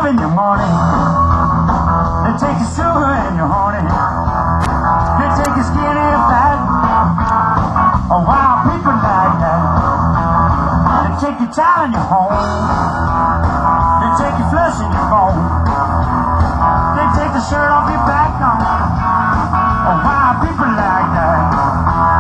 up in the morning. They take your sugar and your honey. They take your skinny fat. Oh, wild people like that. They take your child and your home. They take your flesh and your bone. They take the shirt off your back. Oh, wild people like that.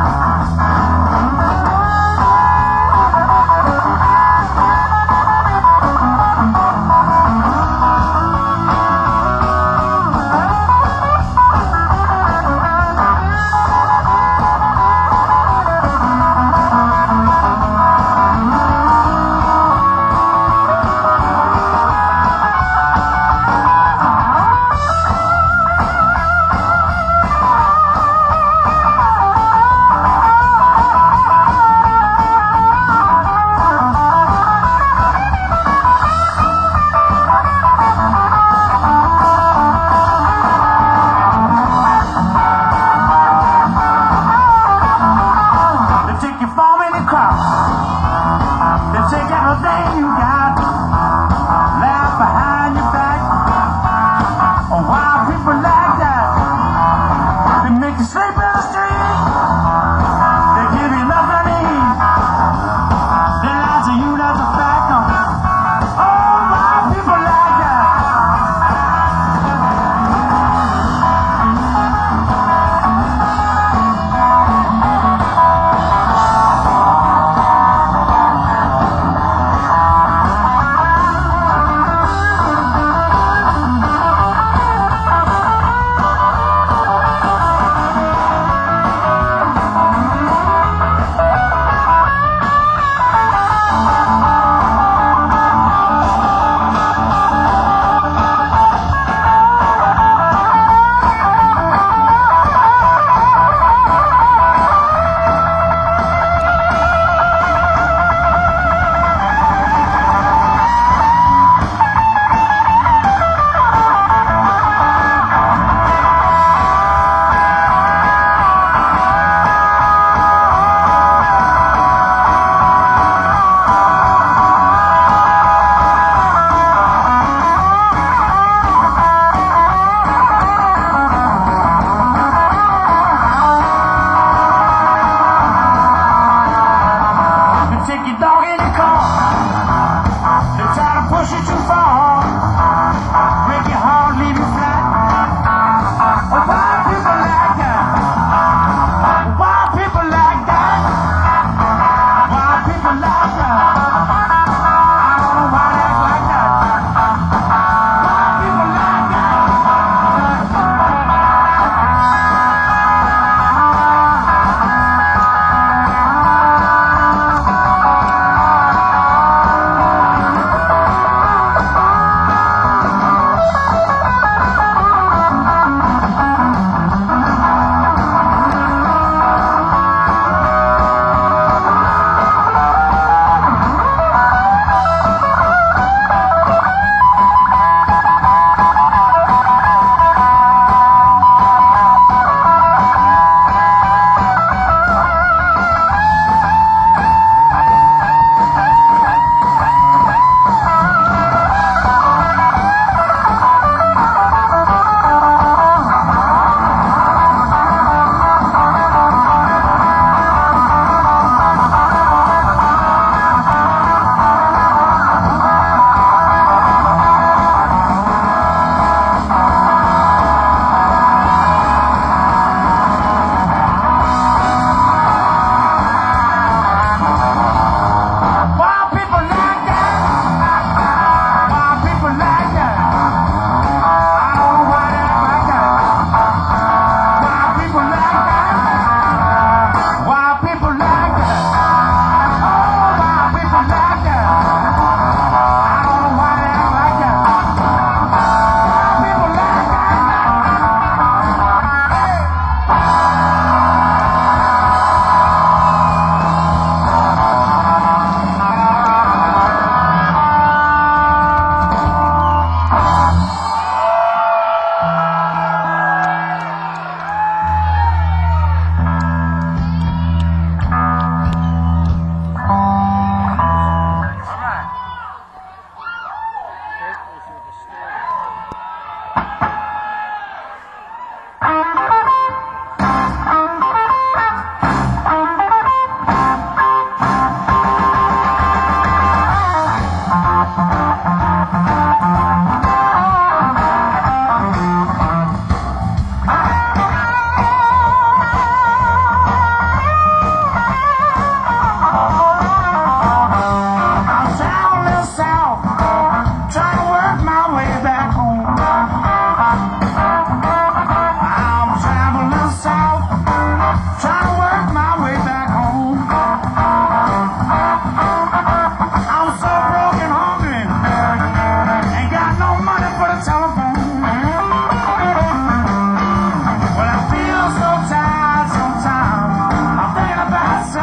They take everything you got, laugh behind your back. Oh, wild people like that. They make you sleep in the street. They give you nothing to eat. They lie to you, that's a fact. Oh, wild people like that. Take your dog in the car. They try to push you too far. Break your heart, leave you flat. Oh, why people like that? Why people like that? Why people like that? I don't know why they act like that. Why people like that?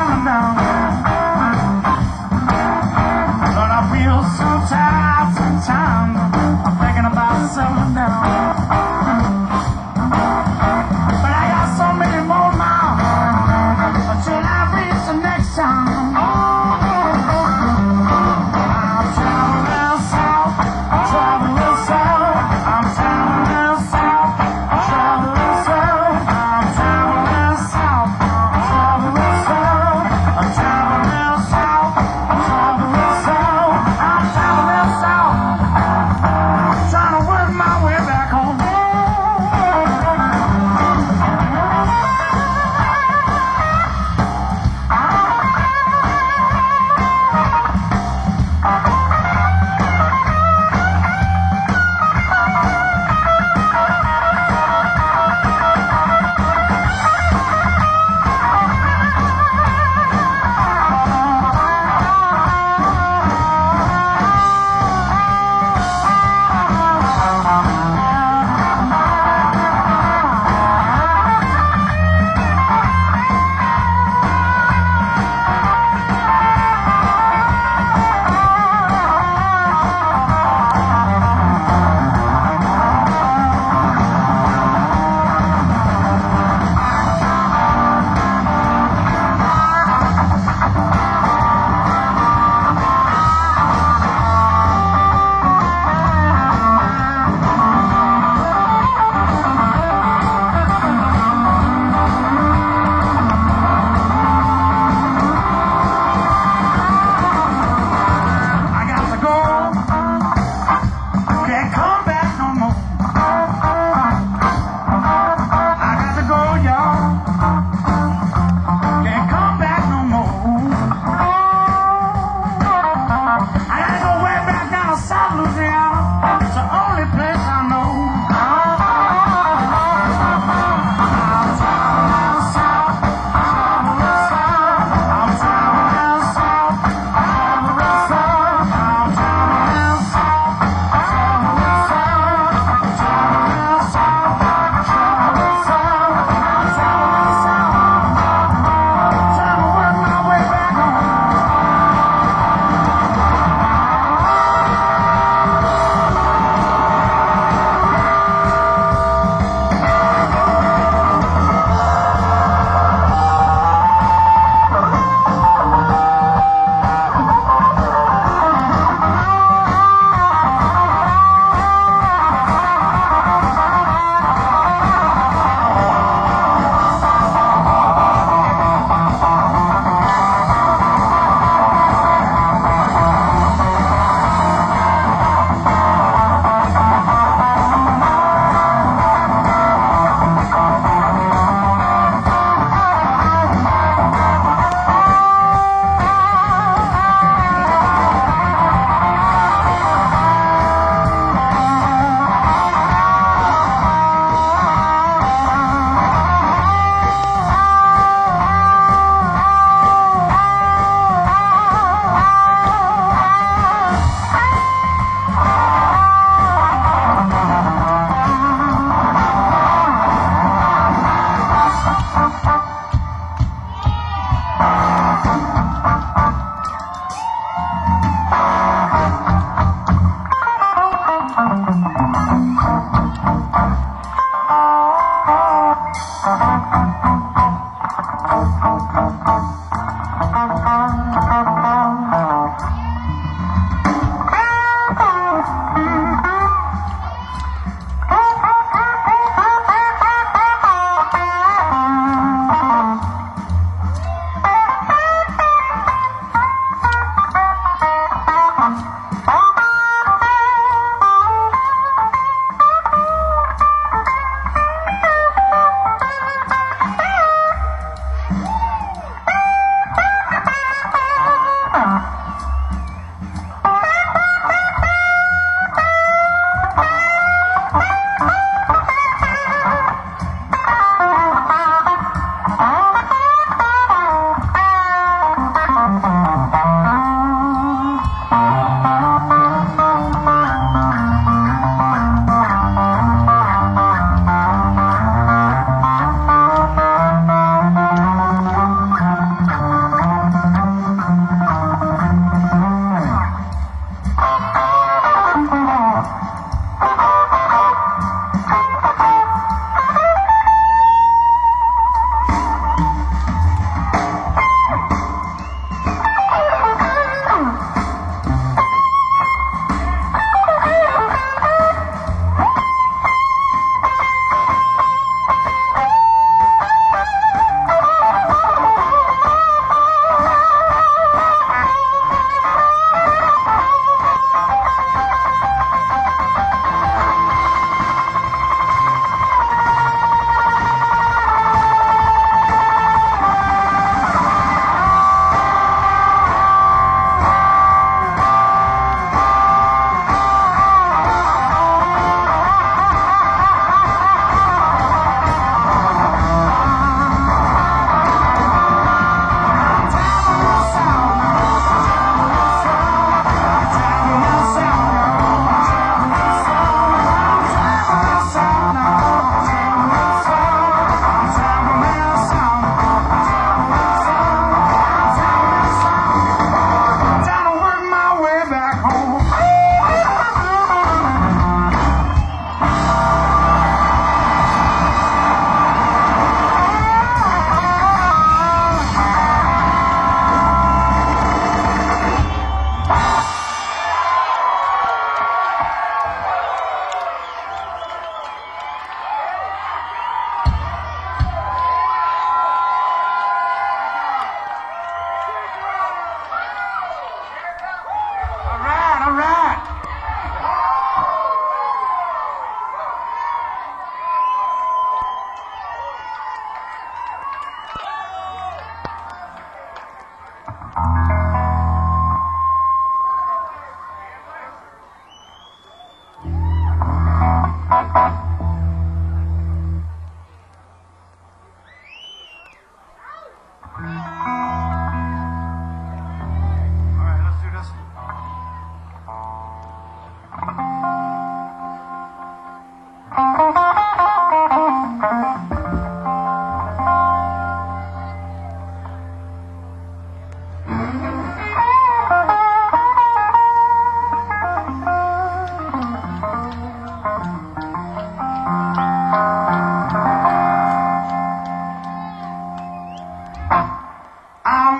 settling down. But I feel so tired sometimes. I'm thinking about settling down. But I got so many more miles until I reach the next town. I'm traveling south, traveling south. I'm traveling south, traveling south. I'm traveling south, traveling south. I'm traveling south, traveling south. I'm traveling south, trying to work my way back home.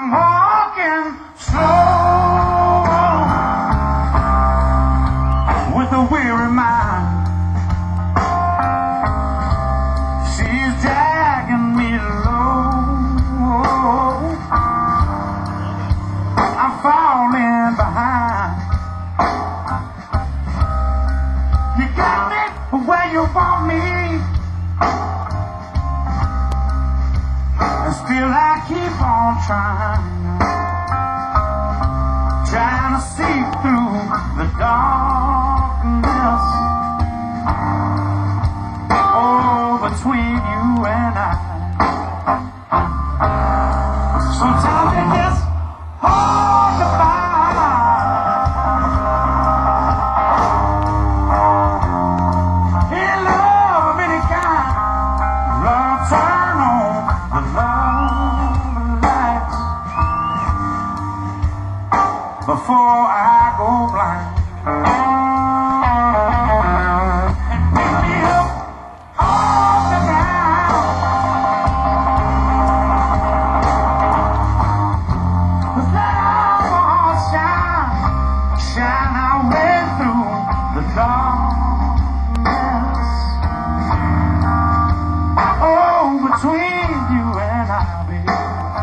I'm walking slow with a weary mind. She's dragging me low. I'm falling behind. You got me where you want me, and still I keep on trying to see through the darkness. Oh, between you and I. Sometimes it gets hard to find. In love of any kind, love turn on the love lights before I go blind. And pick me up off the ground, 'cause let our heart shine our way through the darkness. Oh, between you and I, baby.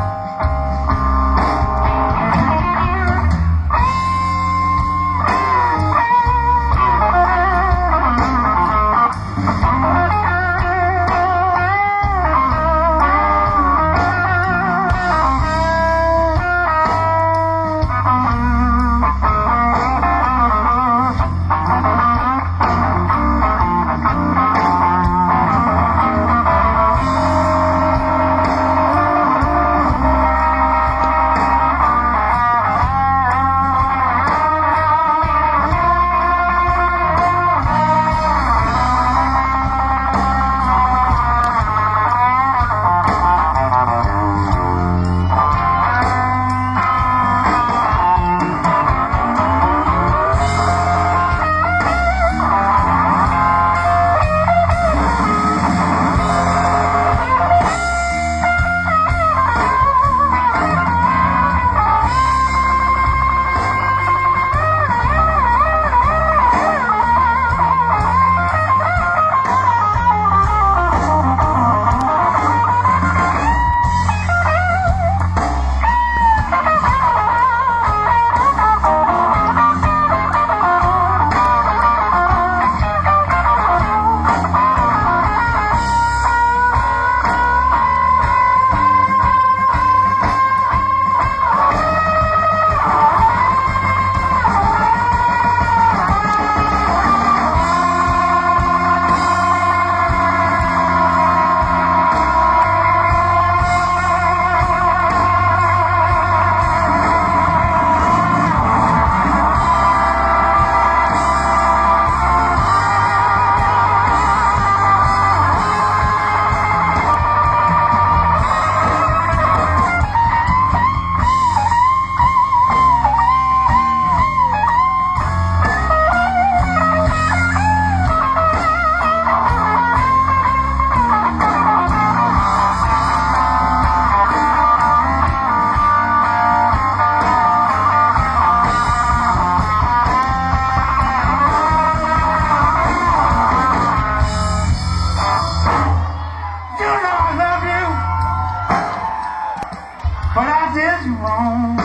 But I did you wrong,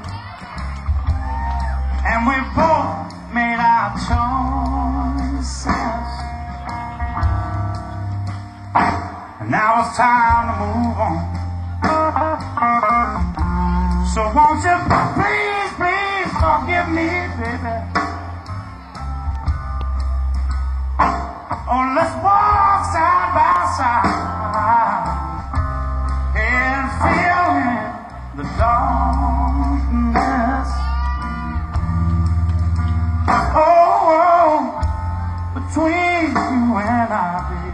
and we both made our choices, and now it's time to move on. So won't you please, please forgive me, baby? Oh, let's walk side by side and feel the darkness. Oh, between you and I, baby.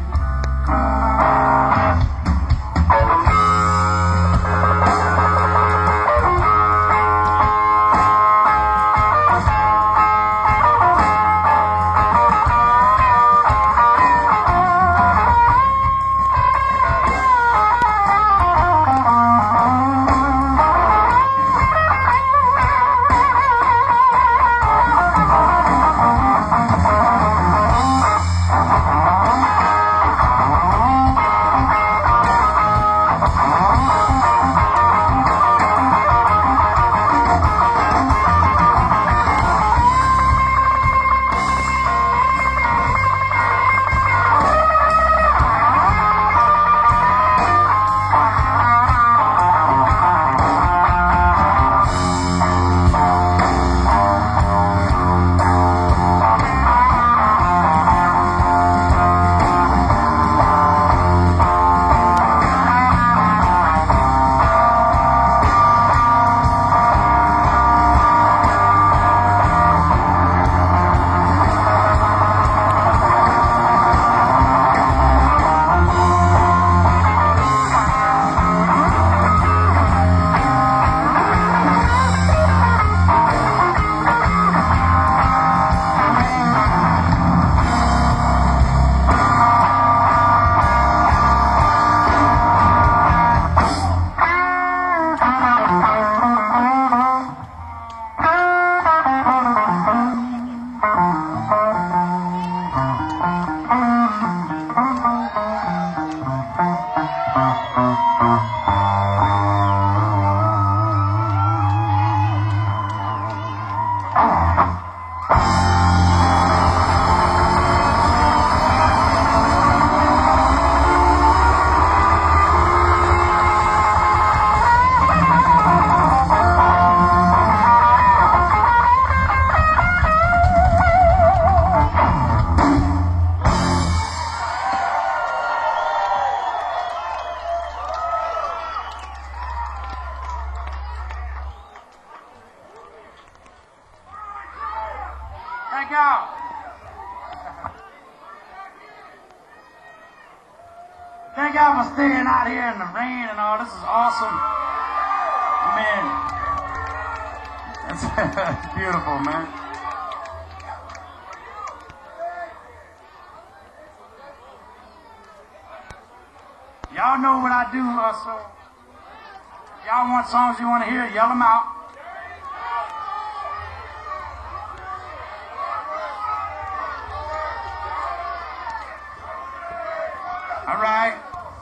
Thank y'all. Thank y'all for staying out here in the rain and all. This is awesome. Man, it's beautiful, man. Y'all know what I do, so y'all want songs you want to hear, yell them out. All right.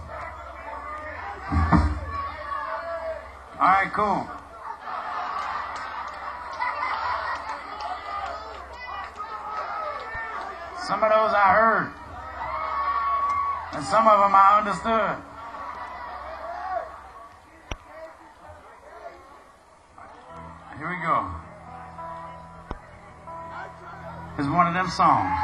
All right, cool. Some of those I heard, and some of them I understood. Here we go. It's one of them songs.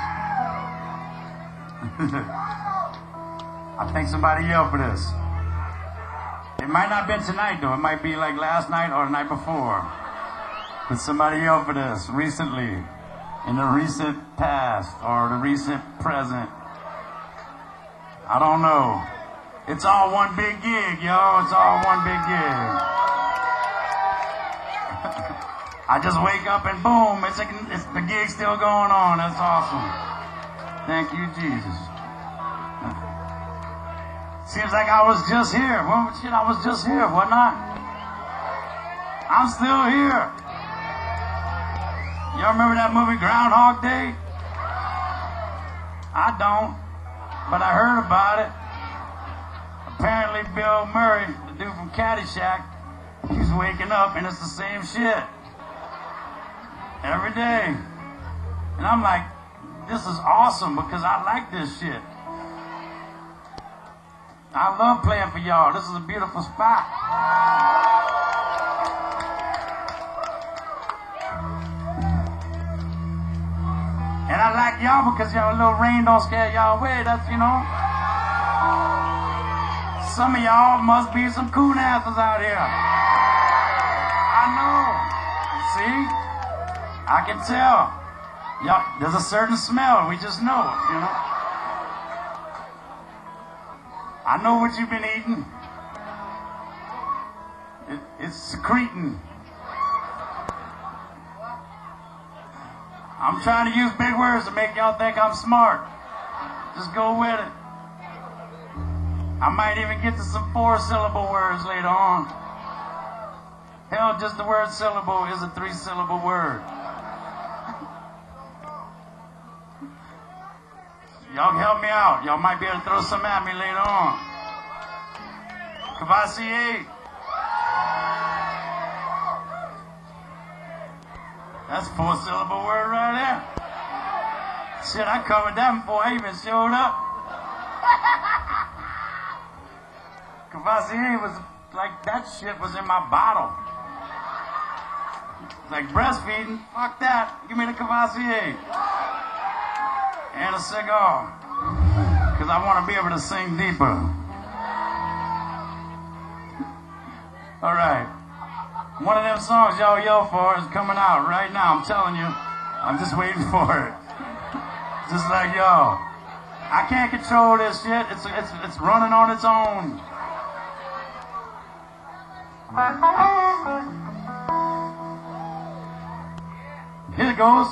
I think somebody yelled for this. It might not have been tonight, though. It might be like last night or the night before. But somebody yelled for this recently, in the recent past or the recent present. I don't know. It's all one big gig, yo. It's all one big gig. I just wake up and boom, it's the gig still going on. That's awesome. Thank you, Jesus. Seems like I was just here. Well, shit, I was just here, wasn't I? I'm still here. Y'all remember that movie Groundhog Day? I don't, but I heard about it. Apparently Bill Murray, the dude from Caddyshack, he's waking up and it's the same shit. Every day. And I'm like, this is awesome because I like this shit. I love playing for y'all. This is a beautiful spot. And I like y'all because y'all, a little rain don't scare y'all away. That's, you know. Some of y'all must be some coon asses out here. I know. See? I can tell. Y'all, there's a certain smell. We just know it, you know. I know what you've been eating. It's secreting. I'm trying to use big words to make y'all think I'm smart. Just go with it. I might even get to some 4-syllable words later on. Hell, just the word syllable is a 3-syllable word. Y'all help me out. Y'all might be able to throw some at me later on. Cavassier. That's a 4-syllable word right there. Shit, I covered that before I even showed up. Cavassier was like, that shit was in my bottle. It's like breastfeeding. Fuck that. Give me the Cavassier. And a cigar, because I want to be able to sing deeper. All right. One of them songs y'all yell for is coming out right now. I'm telling you. I'm just waiting for it. Just like y'all. I can't control this shit. It's running on its own. Here it goes.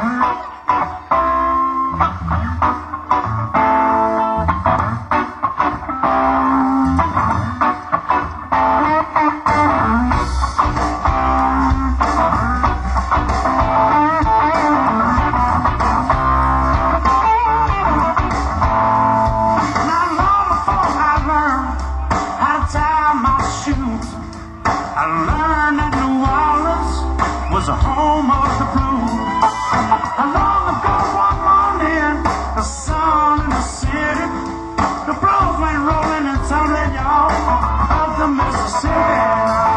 I learned that New Orleans was the home of the blues. Long ago one morning, the sun in the city, the blues went rolling and tumbling, y'all, up the Mississippi.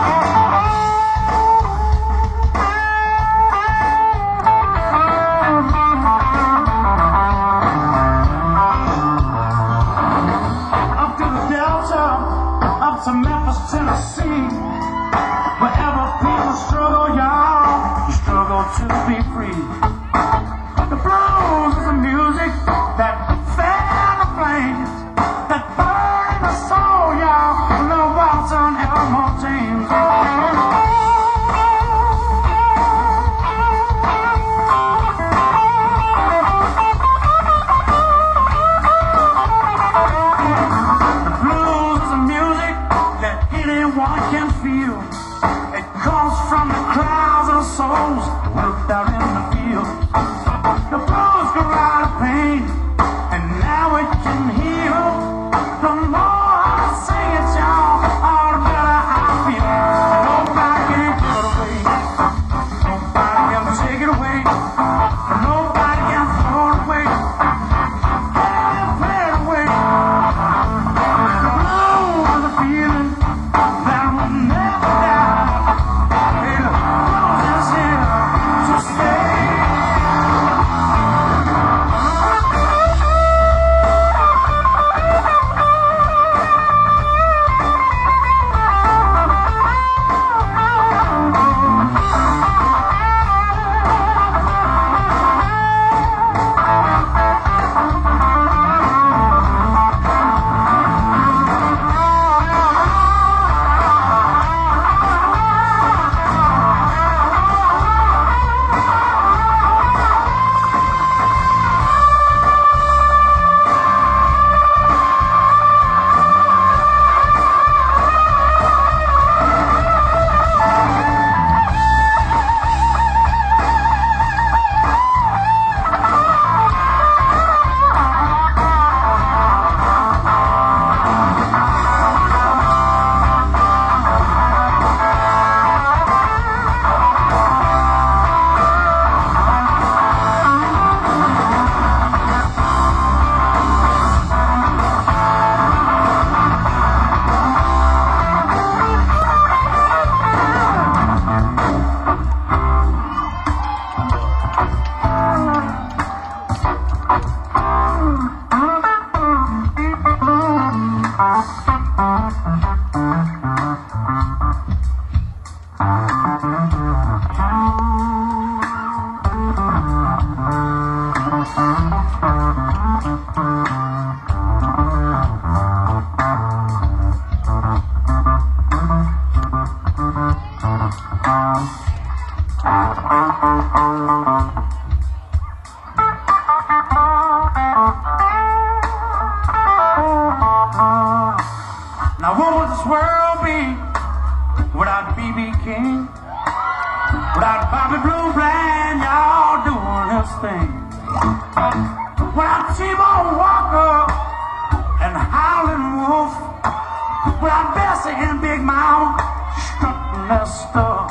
To Memphis, Tennessee, wherever people struggle, y'all, you struggle to be free. The blues is the music that fan the flames, that burn the soul, y'all. Little Walton, Elmore James. Anyone can feel. It comes from the crowds of souls worked out in the field. The blues go out of pain, and now it can heal. The more I sing it, y'all, all the better I feel. Nobody can give it away. Nobody can take it away. Nobody can throw it away. Can't play it away. The blues is a feeling that will never die. Hey, the blues is here to stay. Now what would this world be without B.B. King? Without Bobby Blue Bland, y'all doing this thing. Without T-Bone Walker and Howlin' Wolf. Without Bessie and Big Mama strutting their stuff.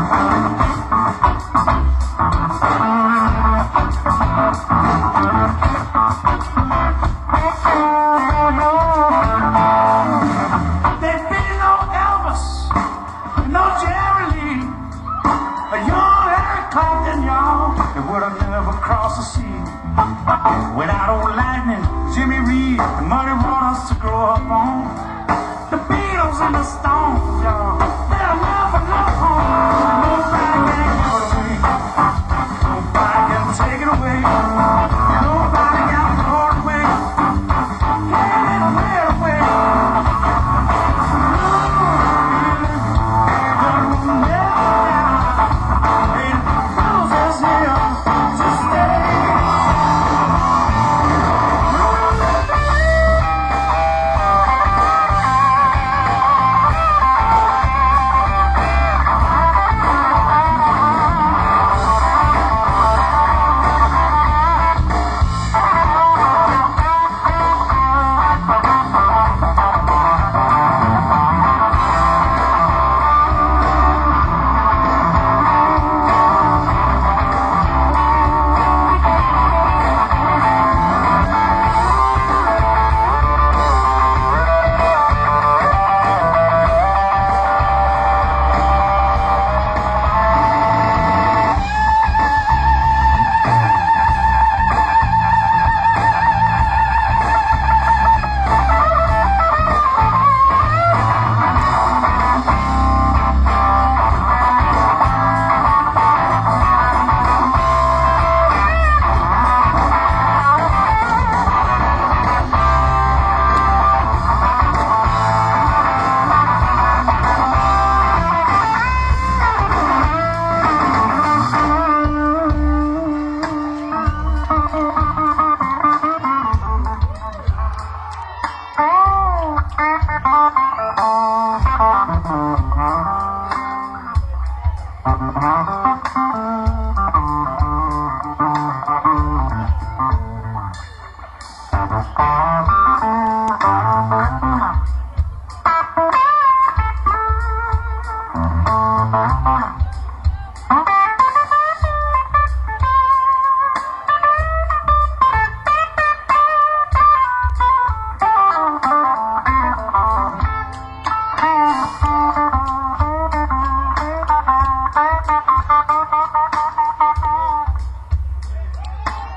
There'd be no Elvis, no Jerry Lee, a young Eric Clapton, y'all, that would have never crossed the sea. Without old Lightning, Jimmy Reed, and Muddy Waters to grow up on. The Beatles and the Stones, y'all, they'll never know home. Nobody can give it away. Nobody can take it away. Nobody can throw it away. Can't play it away. But we'll never die. Hey, the blues is here to stay.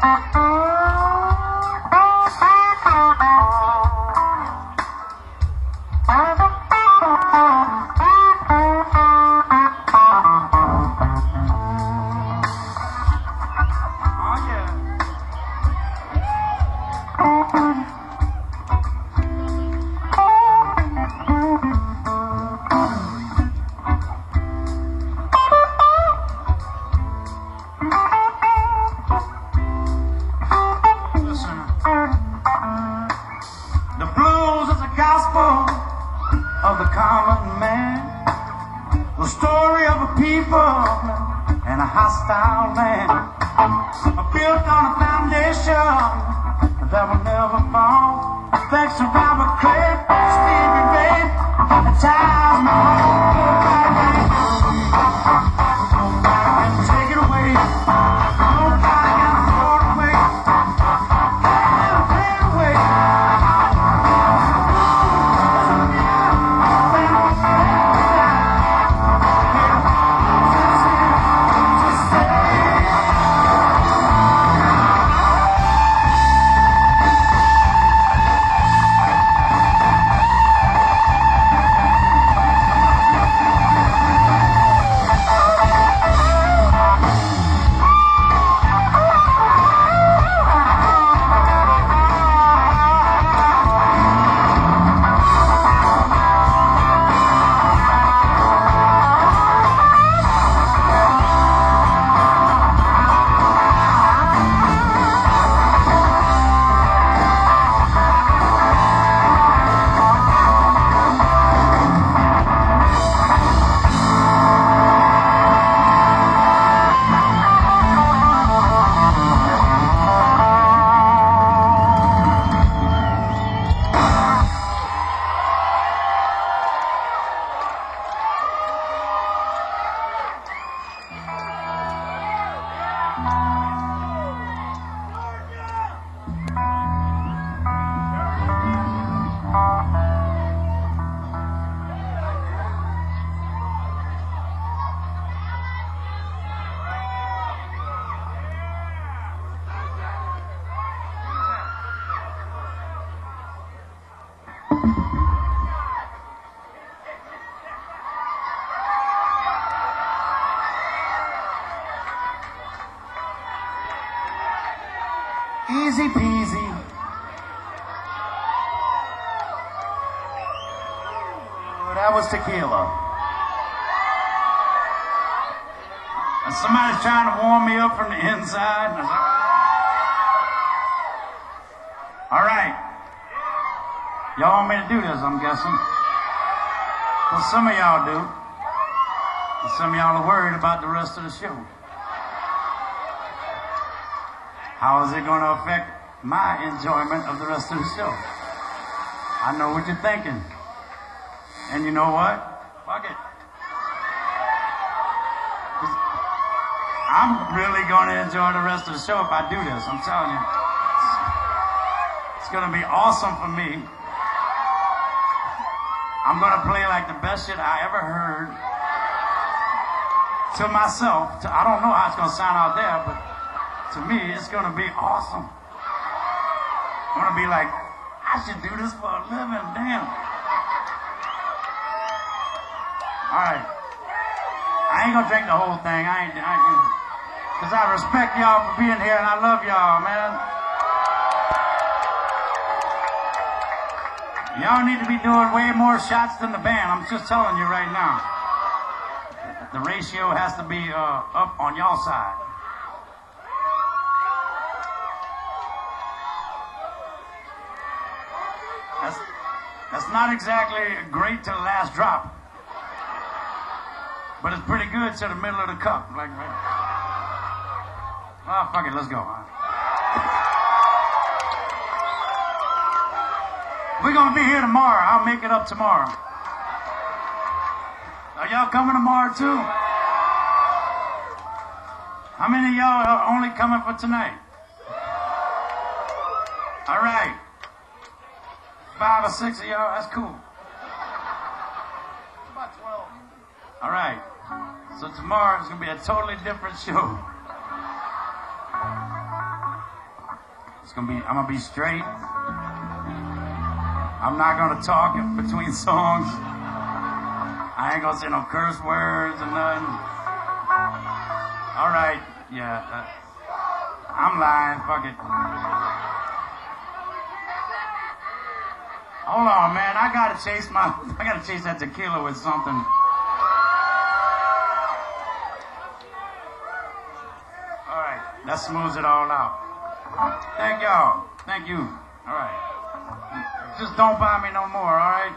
Of the common man, the story of a people and a hostile land, built on a foundation that will never fall. Thanks to Robert Craig, Stevie Ray, and Time and take it away. Nobody can throw it away. Never take it away. Easy peasy. Oh, that was tequila. And somebody's trying to warm me up from the inside. All right. Y'all want me to do this, I'm guessing. Well, some of y'all do. And some of y'all are worried about the rest of the show. How is it going to affect my enjoyment of the rest of the show? I know what you're thinking. And you know what? Fuck it. I'm really going to enjoy the rest of the show if I do this. I'm telling you. It's going to be awesome for me. I'm going to play like the best shit I ever heard to myself. I don't know how it's going to sound out there, but to me, it's going to be awesome. I'm going to be like, I should do this for a living, damn. All right. I ain't going to drink the whole thing. Because I respect y'all for being here, and I love y'all, man. Y'all need to be doing way more shots than the band. I'm just telling you right now. The ratio has to be up on y'all side. That's not exactly great to the last drop, but it's pretty good to the middle of the cup. Like, oh, fuck it, let's go. We're gonna be here tomorrow. I'll make it up tomorrow. Are y'all coming tomorrow too? How many of y'all are only coming for tonight? All right. 5 or 6 of y'all, that's cool. About 12. All right. So tomorrow is going to be a totally different show. I'm gonna be straight. I'm not gonna talk in between songs. I ain't gonna say no curse words or nothing. All right, yeah. I'm lying. Fuck it. Hold on, man. I gotta chase that tequila with something. All right, that smooths it all out. Thank y'all. Thank you. All right. Just don't buy me no more, all right?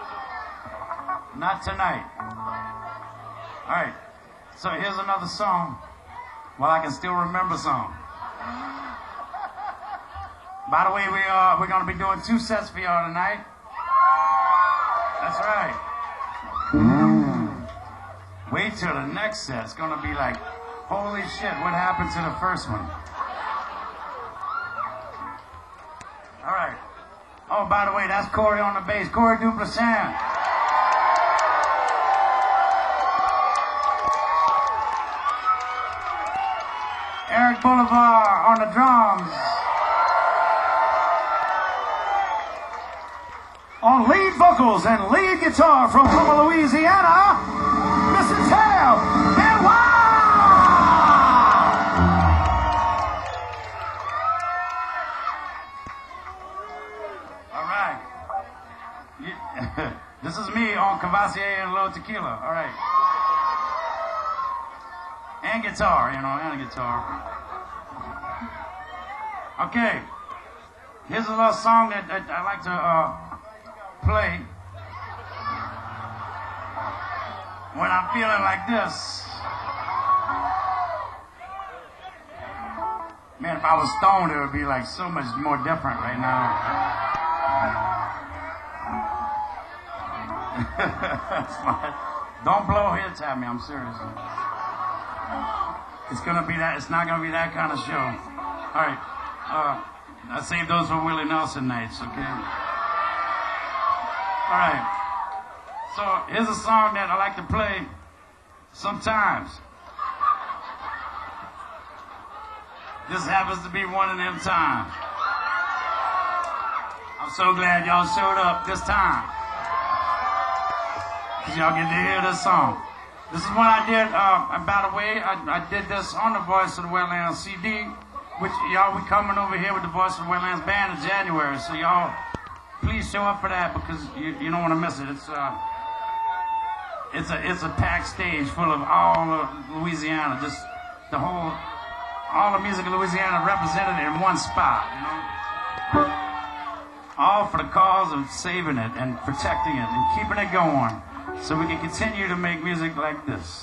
Not tonight. All right. So here's another song while I can still remember song. By the way, we're going to be doing 2 sets for y'all tonight. That's right. Wait till the next set. It's going to be like, holy shit, what happened to the first one? All right. Oh, by the way, that's Corey on the bass. Corey Duplassant. Eric Boulevard on the drums. On lead vocals and lead guitar from Houma, Louisiana, Mr. Tel Benoit. All right. This is me on Cavassier and Little Tequila. All right. And guitar, and guitar. Okay. Here's a little song that I like to play when I'm feeling like this. Man, if I was stoned, it would be like so much more different right now. Don't blow hits at me, I'm serious. It's not gonna be that kind of show. All right, I saved those for Willie Nelson nights, okay? All right, so here's a song that I like to play sometimes. This happens to be one of them times. I'm so glad y'all showed up this time, because y'all get to hear this song. This is one I did, by the way, I did this on the Voice of the Wetlands CD, which y'all, we coming over here with the Voice of the Wetlands band in January, so y'all, please show up for that, because you don't want to miss it. It's a packed stage full of all of Louisiana, just all the music of Louisiana represented in one spot, all for the cause of saving it and protecting it and keeping it going, so we can continue to make music like this.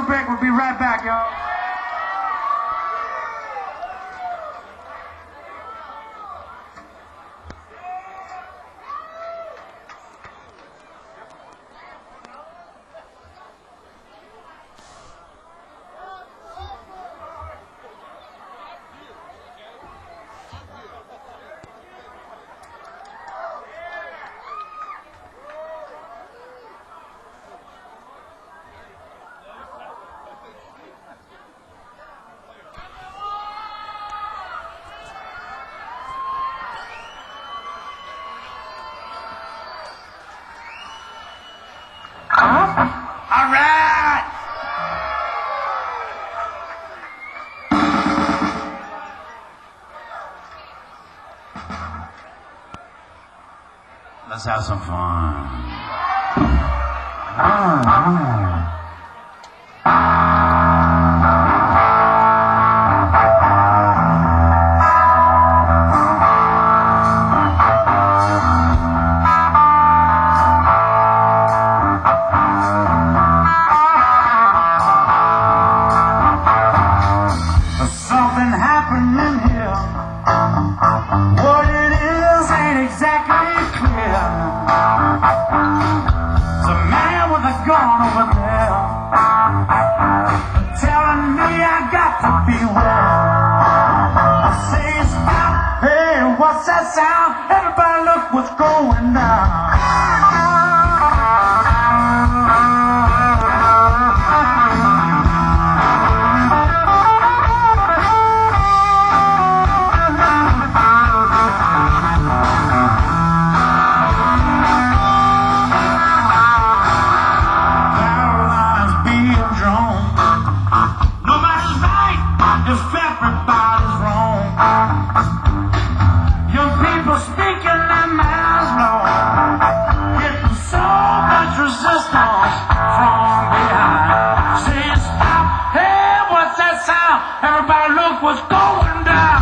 break. We'll be right back, y'all. All right. Let's have some fun. Something happening here. What it is ain't exactly clear. There's a man with a gun over there telling me I got to beware. I say stop, hey, what's that sound? Everybody look what's going down. Everybody look what's going down.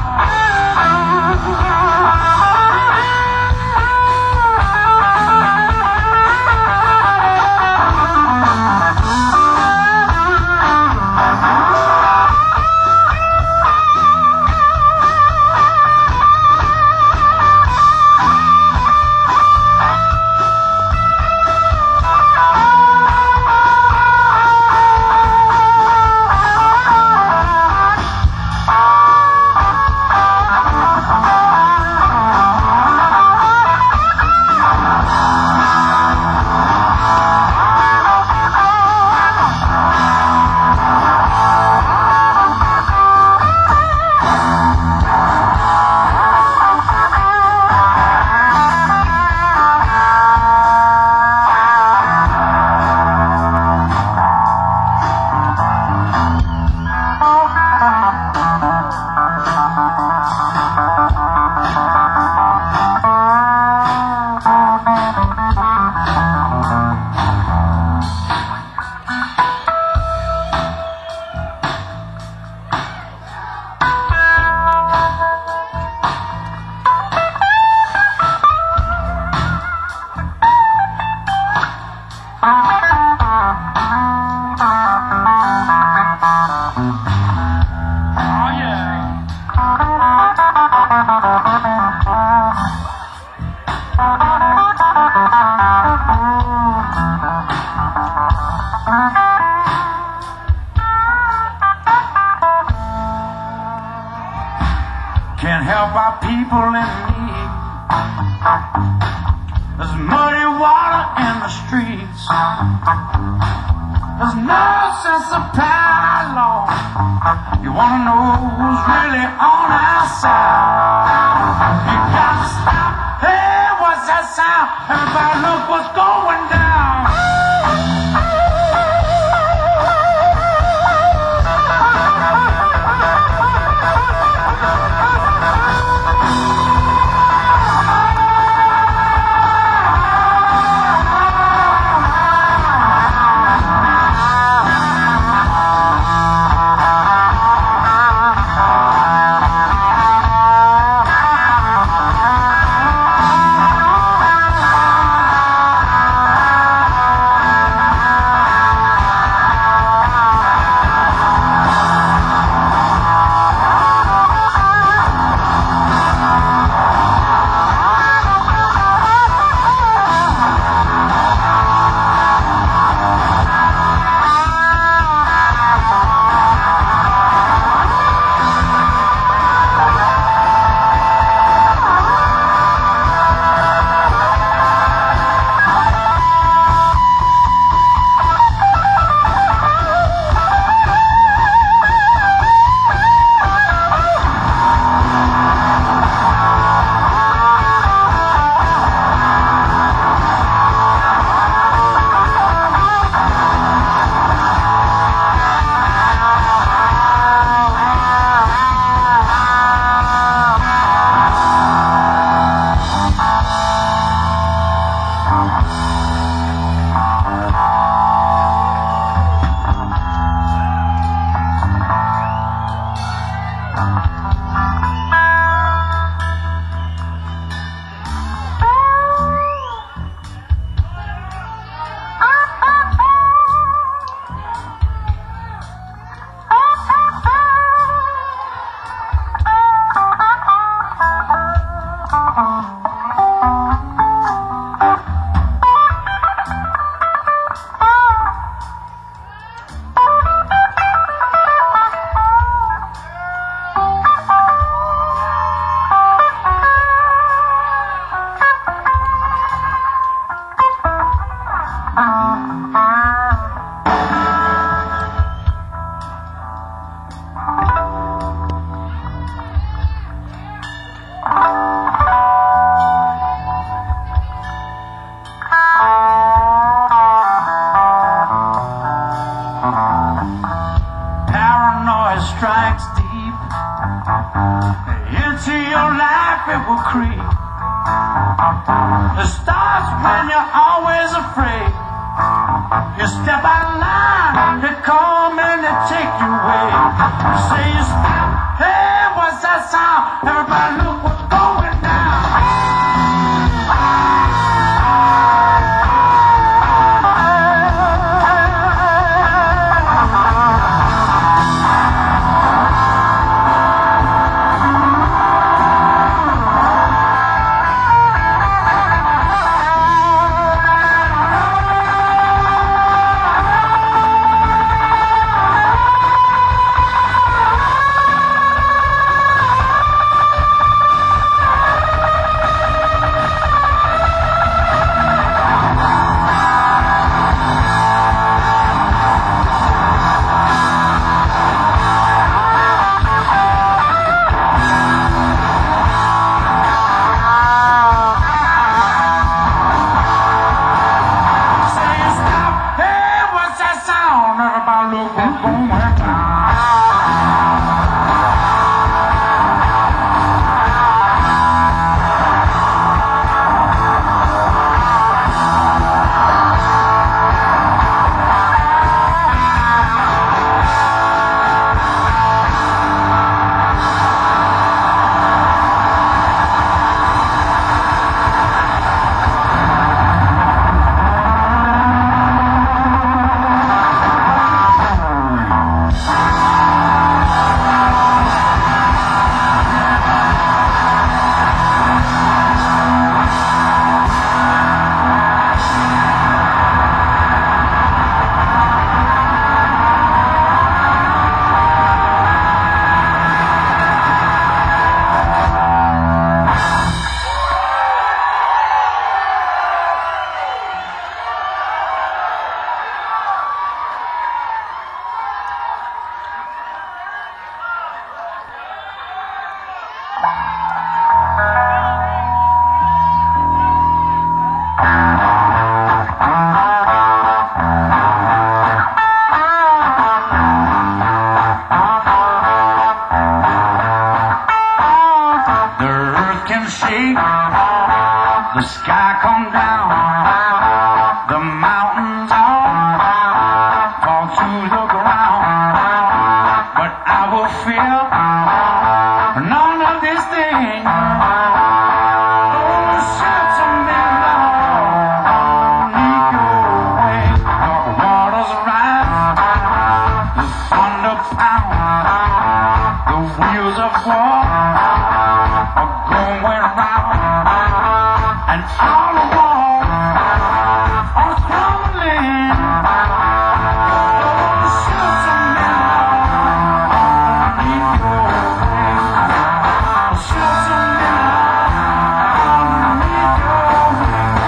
Can't help our people in need. There's muddy water in the streets. There's no sense of power, Lord. You wanna know who's really on our side? You gotta stop. Hey, what's that sound? Everybody look what's going down. Paranoia strikes deep into your life, it will creep. It starts when you're always afraid. You step out of line, they come and they take you away. You say you stop, hey, what's that sound? Everybody look what's going down. The sky come down, the mountains all fall to the ground, but I will fear none of these things. Oh, shelter me, Lord, beneath your wings. The waters rise, the thunder pound, the wheels of war are going round. And all the walls are crumbling. Oh, shelter me, Lord, beneath your wings. Shelter me, Lord, beneath your wings.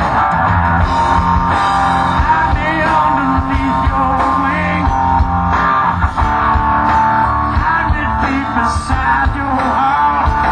Hide me underneath your wings. Hide me deep beside your heart.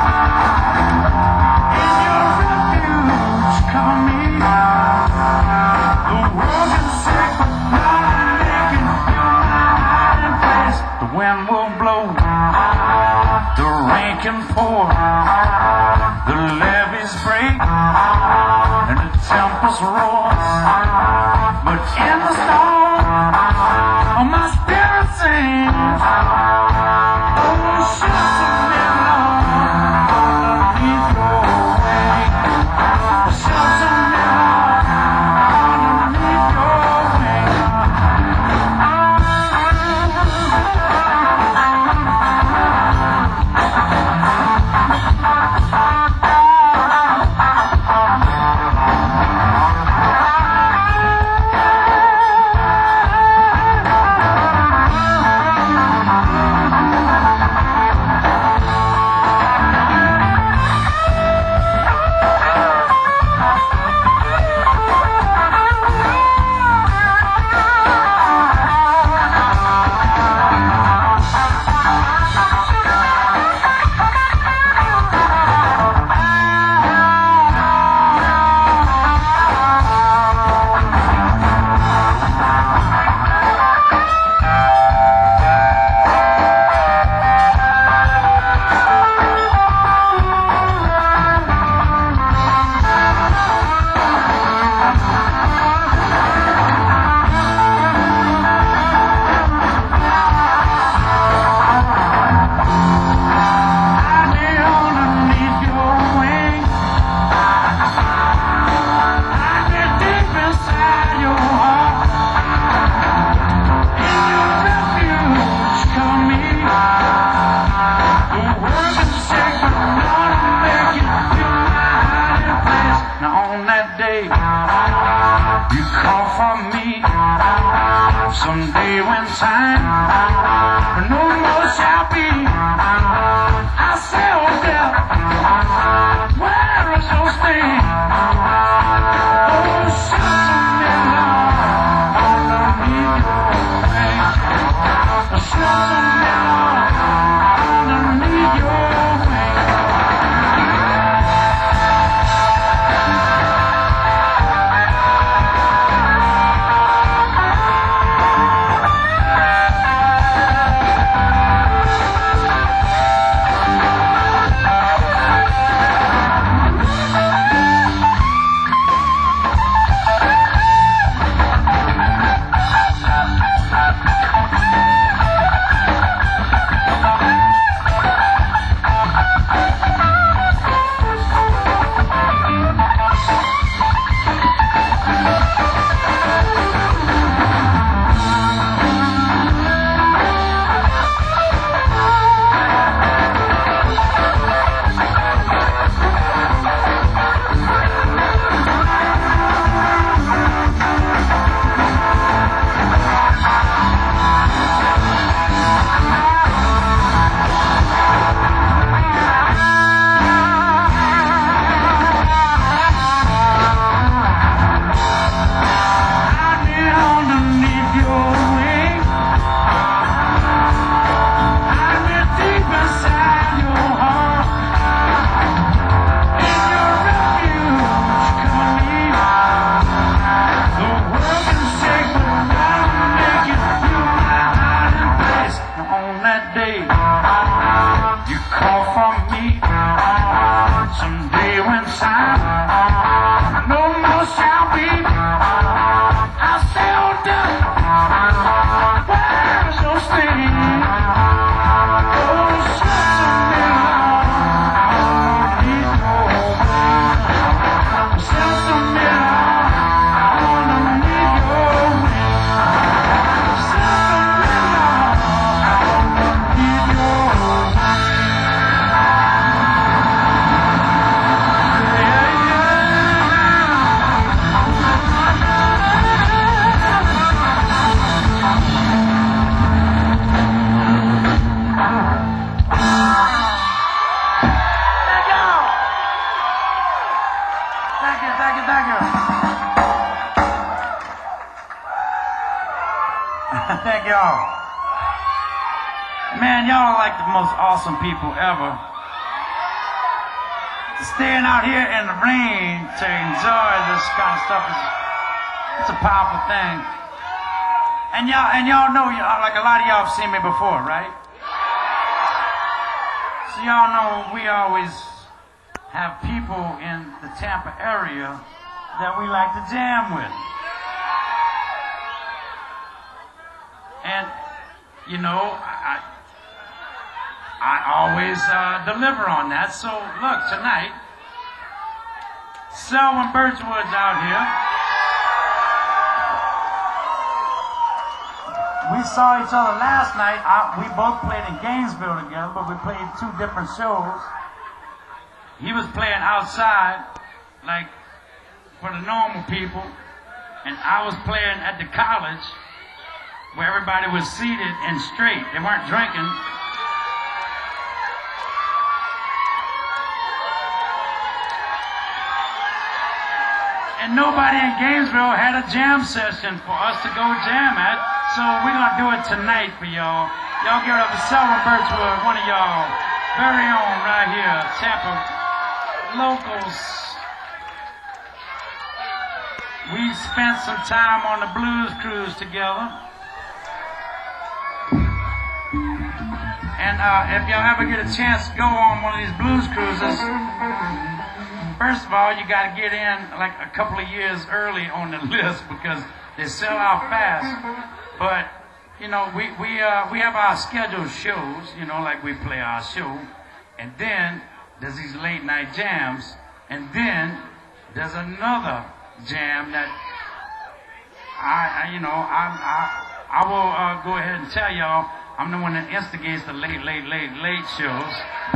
Cover me. The world can shake, but nothing making you my hiding place. The wind will blow, the rain can pour, the levees break, and the tempest roars. But in the storm, my spirit sings. Oh, shelter me, Lord, beneath your wings. Shelter me, Lord, underneath your wings. No more shall be. I say, oh death, where is your sting? Oh, shelter me, Lord, underneath your wings. Shelter me, Lord, underneath your wings. Thank y'all. Man, y'all are like the most awesome people ever. Staying out here in the rain to enjoy this kind of stuff it's a powerful thing. And y'all know, like a lot of y'all have seen me before, right? So y'all know we always have people in the Tampa area that we like to jam with. And, you know, I always deliver on that. So, look, tonight, Selwyn Birchwood's out here. We saw each other last night. We both played in Gainesville together, but we played 2 different shows. He was playing outside, like, for the normal people, and I was playing at the college, where everybody was seated and straight. They weren't drinking. And nobody in Gainesville had a jam session for us to go jam at, so we're going to do it tonight for y'all. Y'all give it up for Selwyn Birchwood, one of y'all very own right here, Tampa locals. We spent some time on the Blues Cruise together. And if y'all ever get a chance to go on one of these blues cruises, first of all, you got to get in like a couple of years early on the list because they sell out fast. But you know, we have our scheduled shows. You know, like we play our show, and then there's these late night jams, and then there's another jam that I will go ahead and tell y'all. I'm the one that instigates the late shows.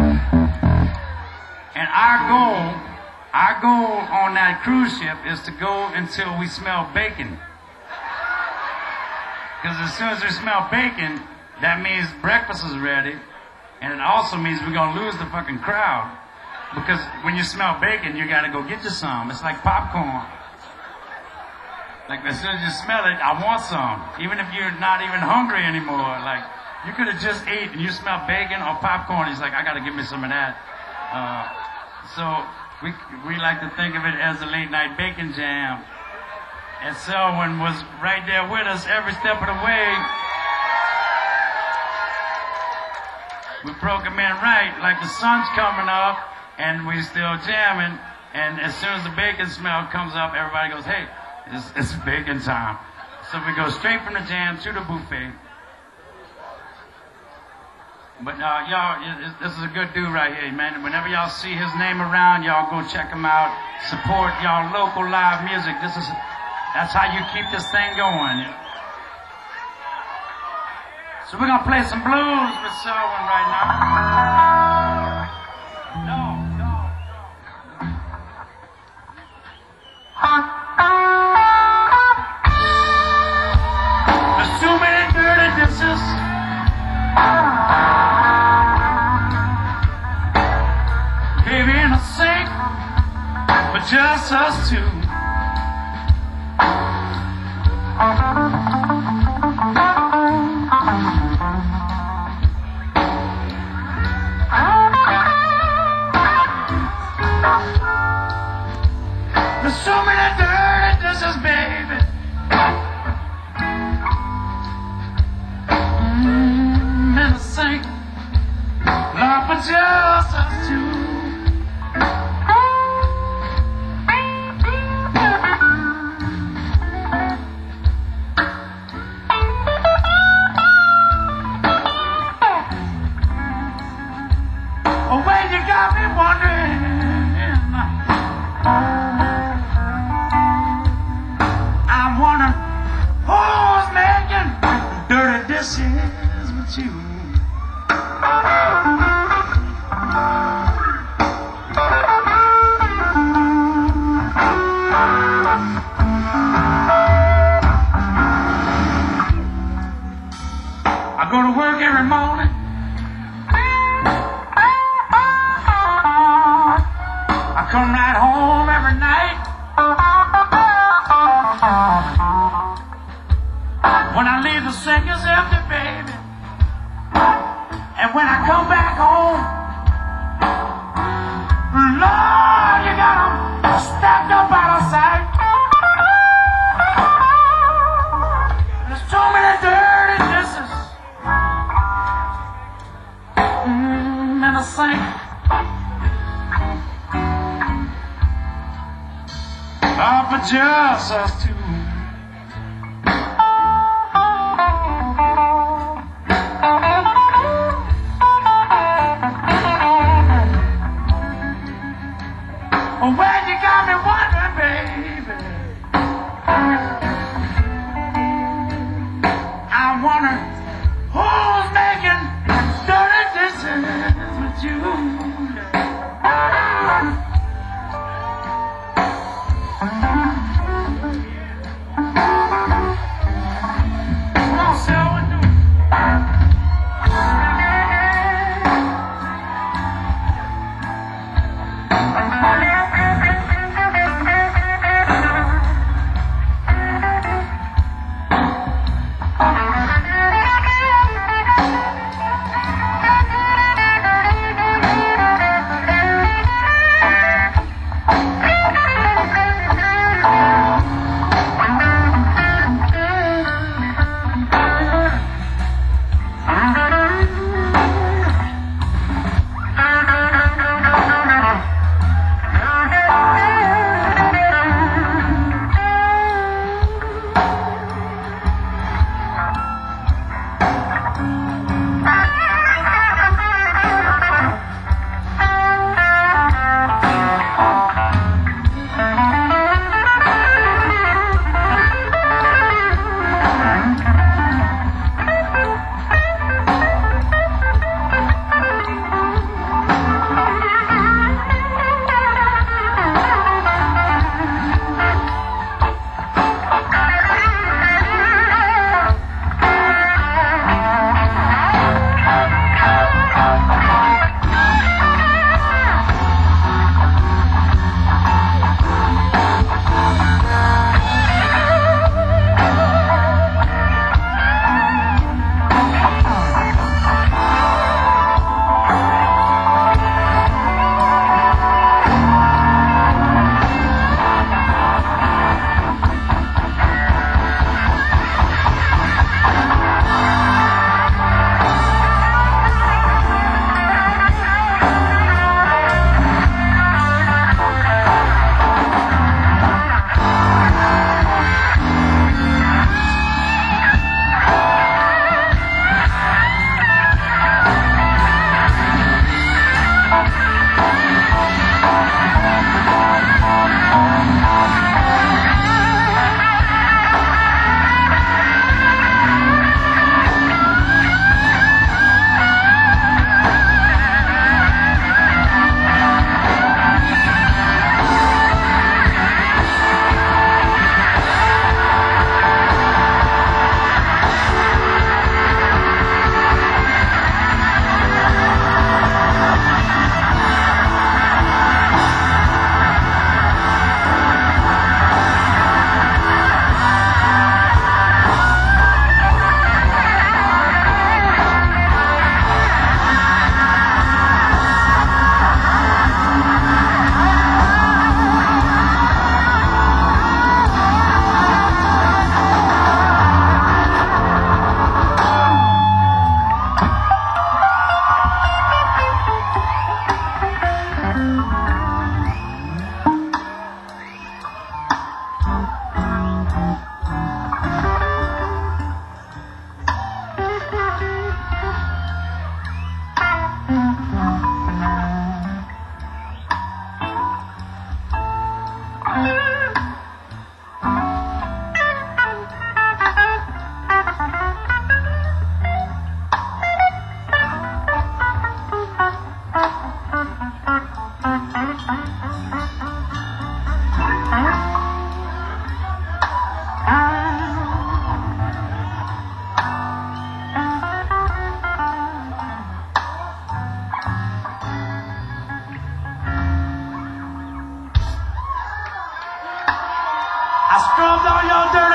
And our goal on that cruise ship is to go until we smell bacon. Because as soon as we smell bacon, that means breakfast is ready, and it also means we're gonna lose the fucking crowd. Because when you smell bacon, you gotta go get you some. It's like popcorn. Like as soon as you smell it, I want some. Even if you're not even hungry anymore. Like you could have just ate and you smell bacon or popcorn. He's like, I gotta give me some of that. So we like to think of it as a late night bacon jam. And Selwyn was right there with us every step of the way. We broke him in right, like the sun's coming up, and we still jamming. And as soon as the bacon smell comes up, everybody goes, hey, it's bacon time. So we go straight from the jam to the buffet. But y'all, this is a good dude right here, man. Whenever y'all see his name around, y'all go check him out. Support y'all local live music. That's how you keep this thing going. So we're gonna play some blues with Selwyn right now. There's too many dirty dishes. Baby in the sink, but just us two. There's so many dirty dishes, baby. In the sink, Lord, but just us two. I go to work every morning. I come right home every night. When I leave, the sink is empty, baby. And when I come back home, Lord, you got 'em stacked up out of sight. There's so many dirty dishes in the sink. Oh, but just us two. Well, you got me wondering, baby. I wonder who's making dirty dishes with you. Come on, Selwyn, do it.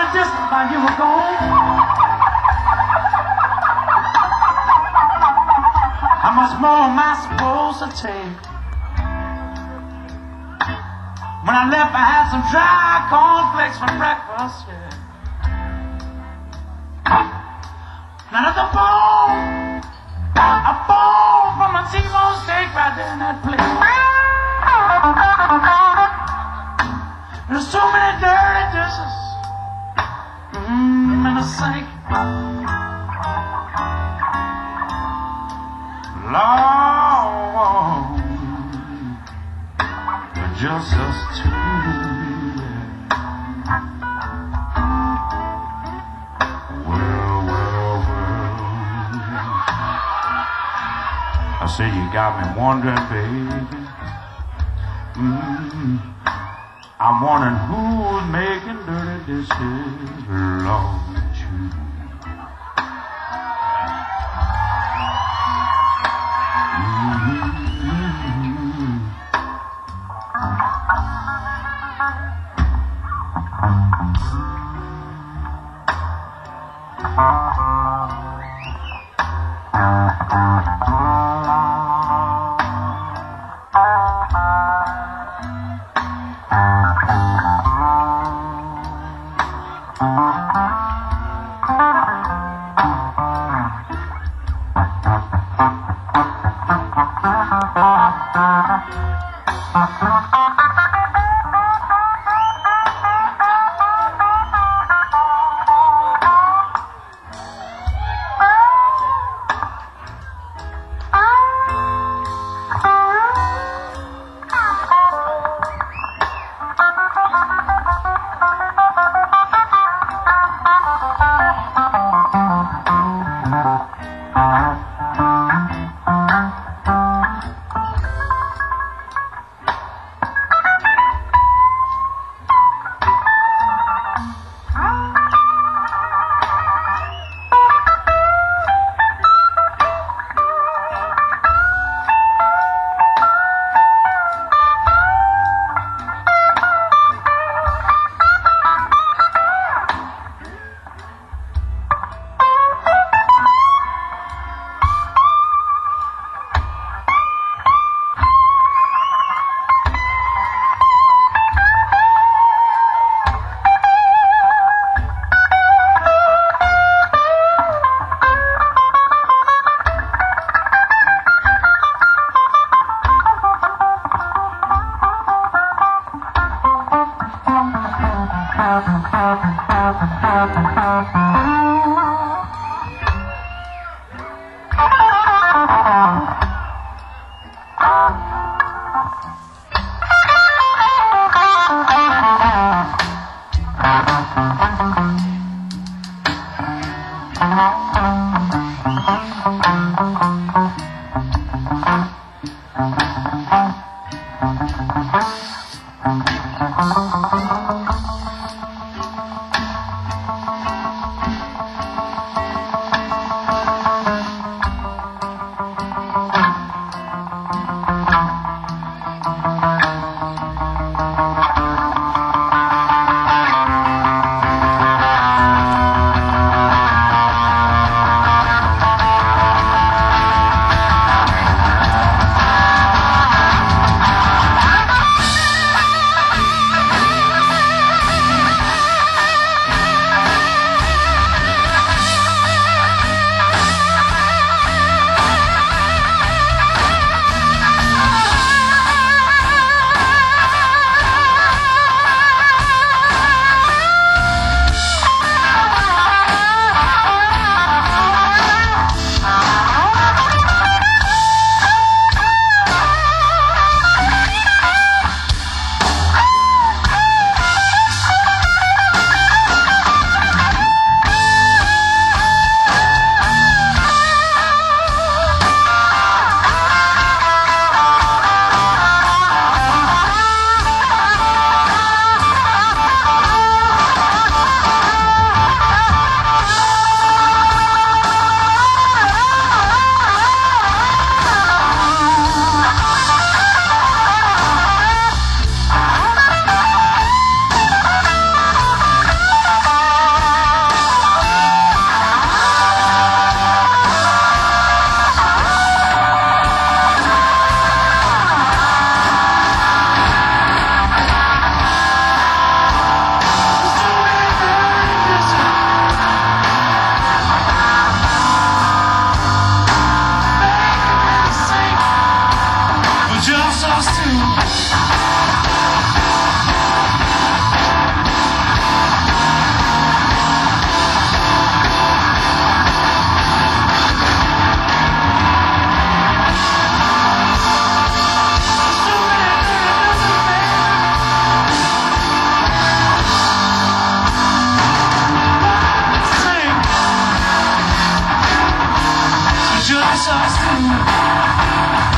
distance while you were gone. How much more am I supposed to take? When I left, I had some dry cornflakes for breakfast, yeah. Now there's a bone from a T-bone steak right there in that place. There's so many dirty dishes in the sink. Lord, just us two. I say you got me wondering, baby. I'm wondering who's making dirty dishes, Lord, you. Just us two.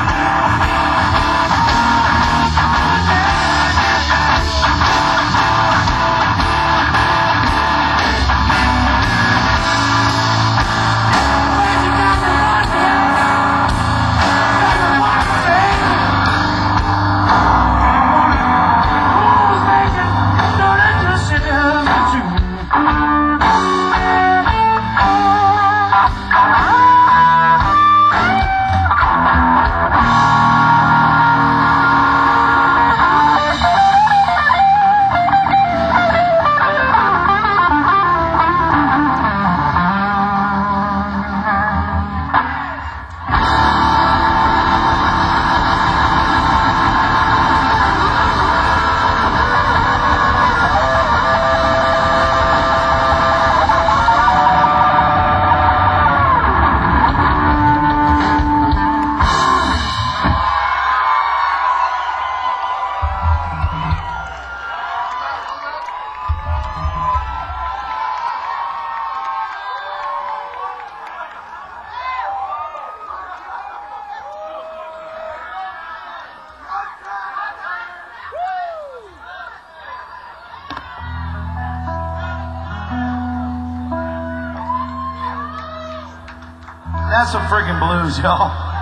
That's some friggin' blues, y'all.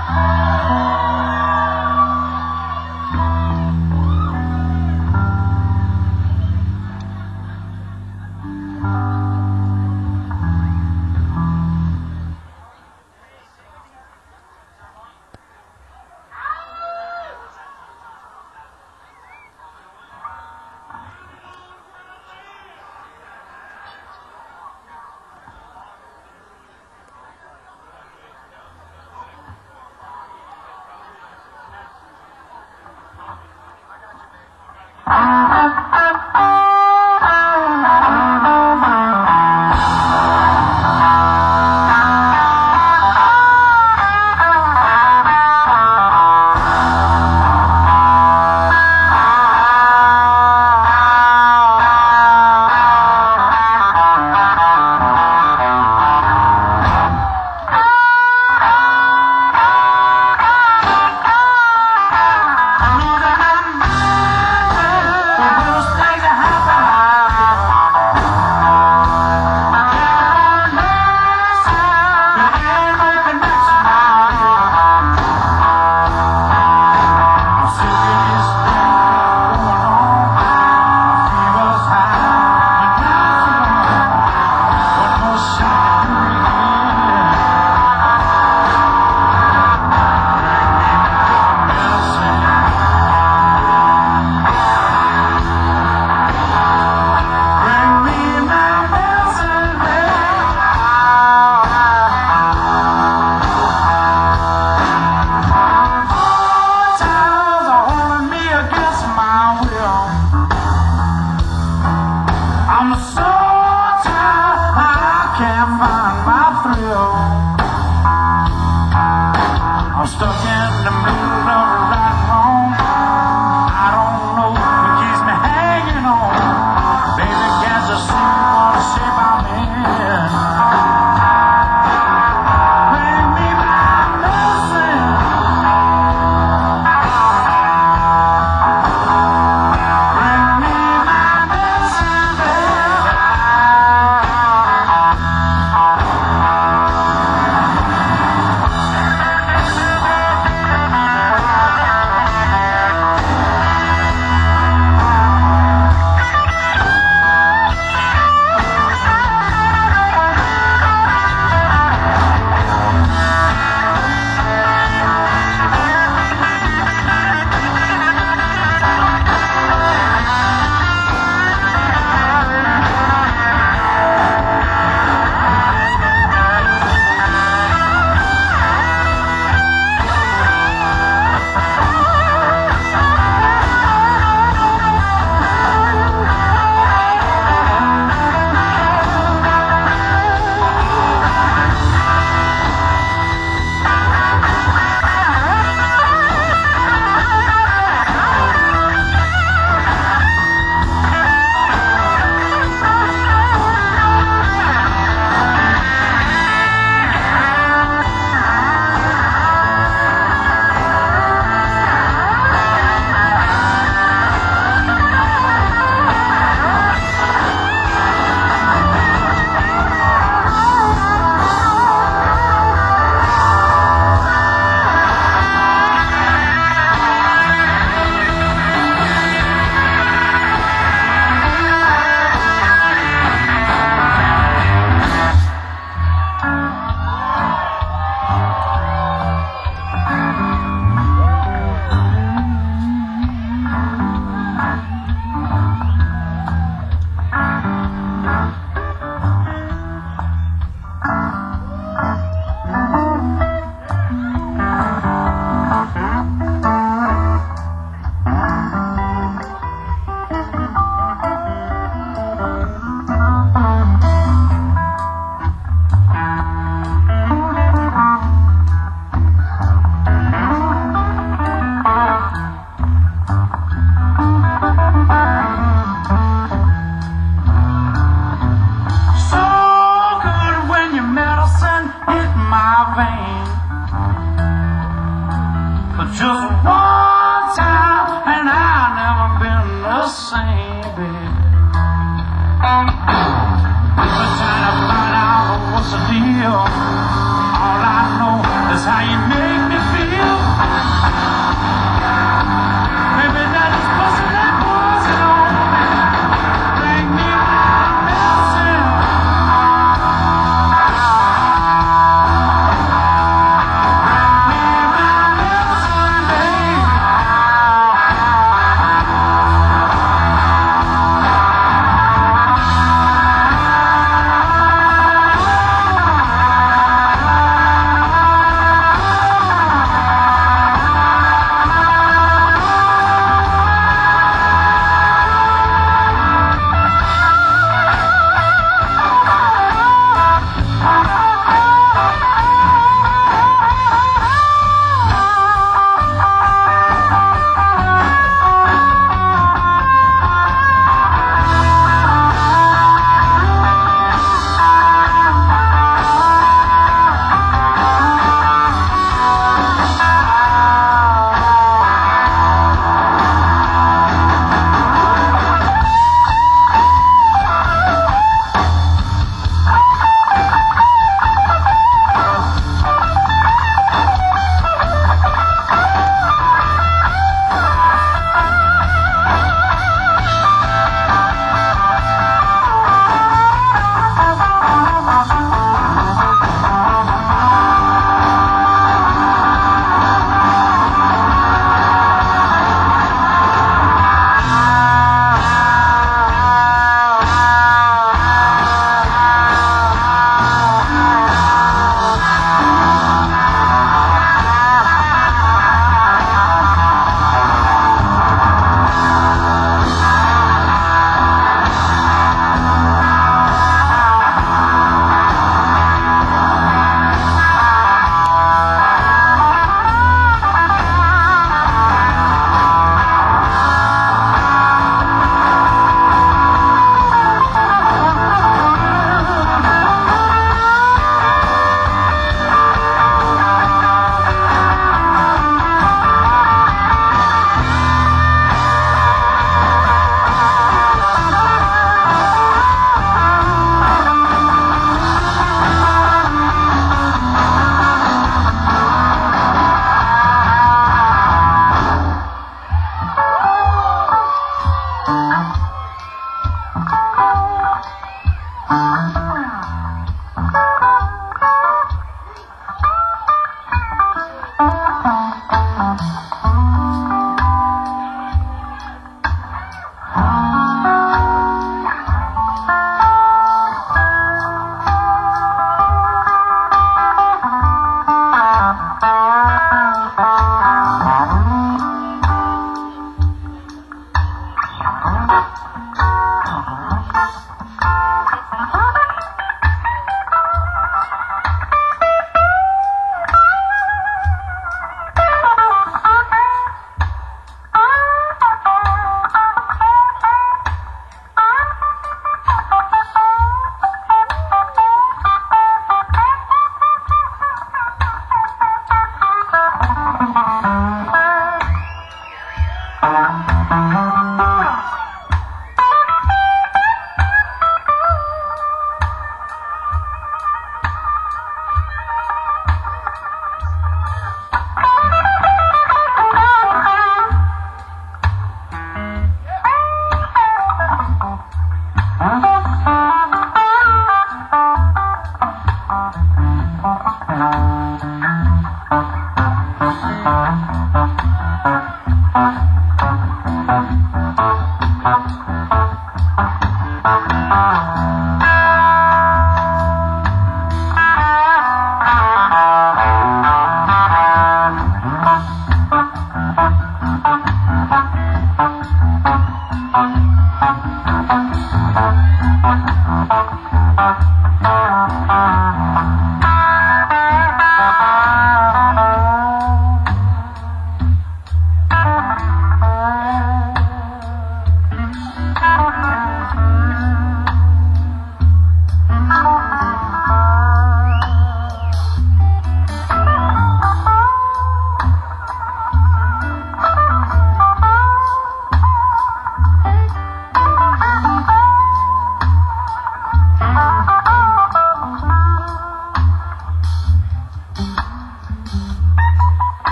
same, baby. People trying to find out what's the deal. All I know is how you make me feel. Maybe that is busting that poison on me. Bring me my medicine.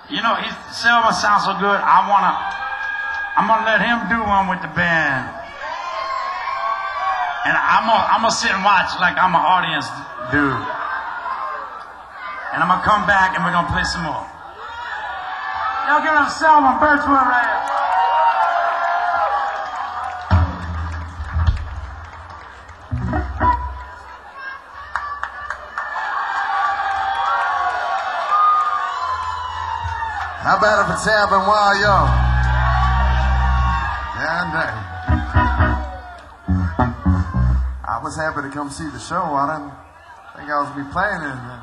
You know, Selma sounds so good. I'm gonna let him do one with the band, and I'm gonna sit and watch like I'm an audience dude. And I'm gonna come back and we're gonna play some more. Y'all give it up, Selma Birchwood right here. How about if it's happening while young? Yeah, dang. I was happy to come see the show. I didn't think I was going to be playing anything.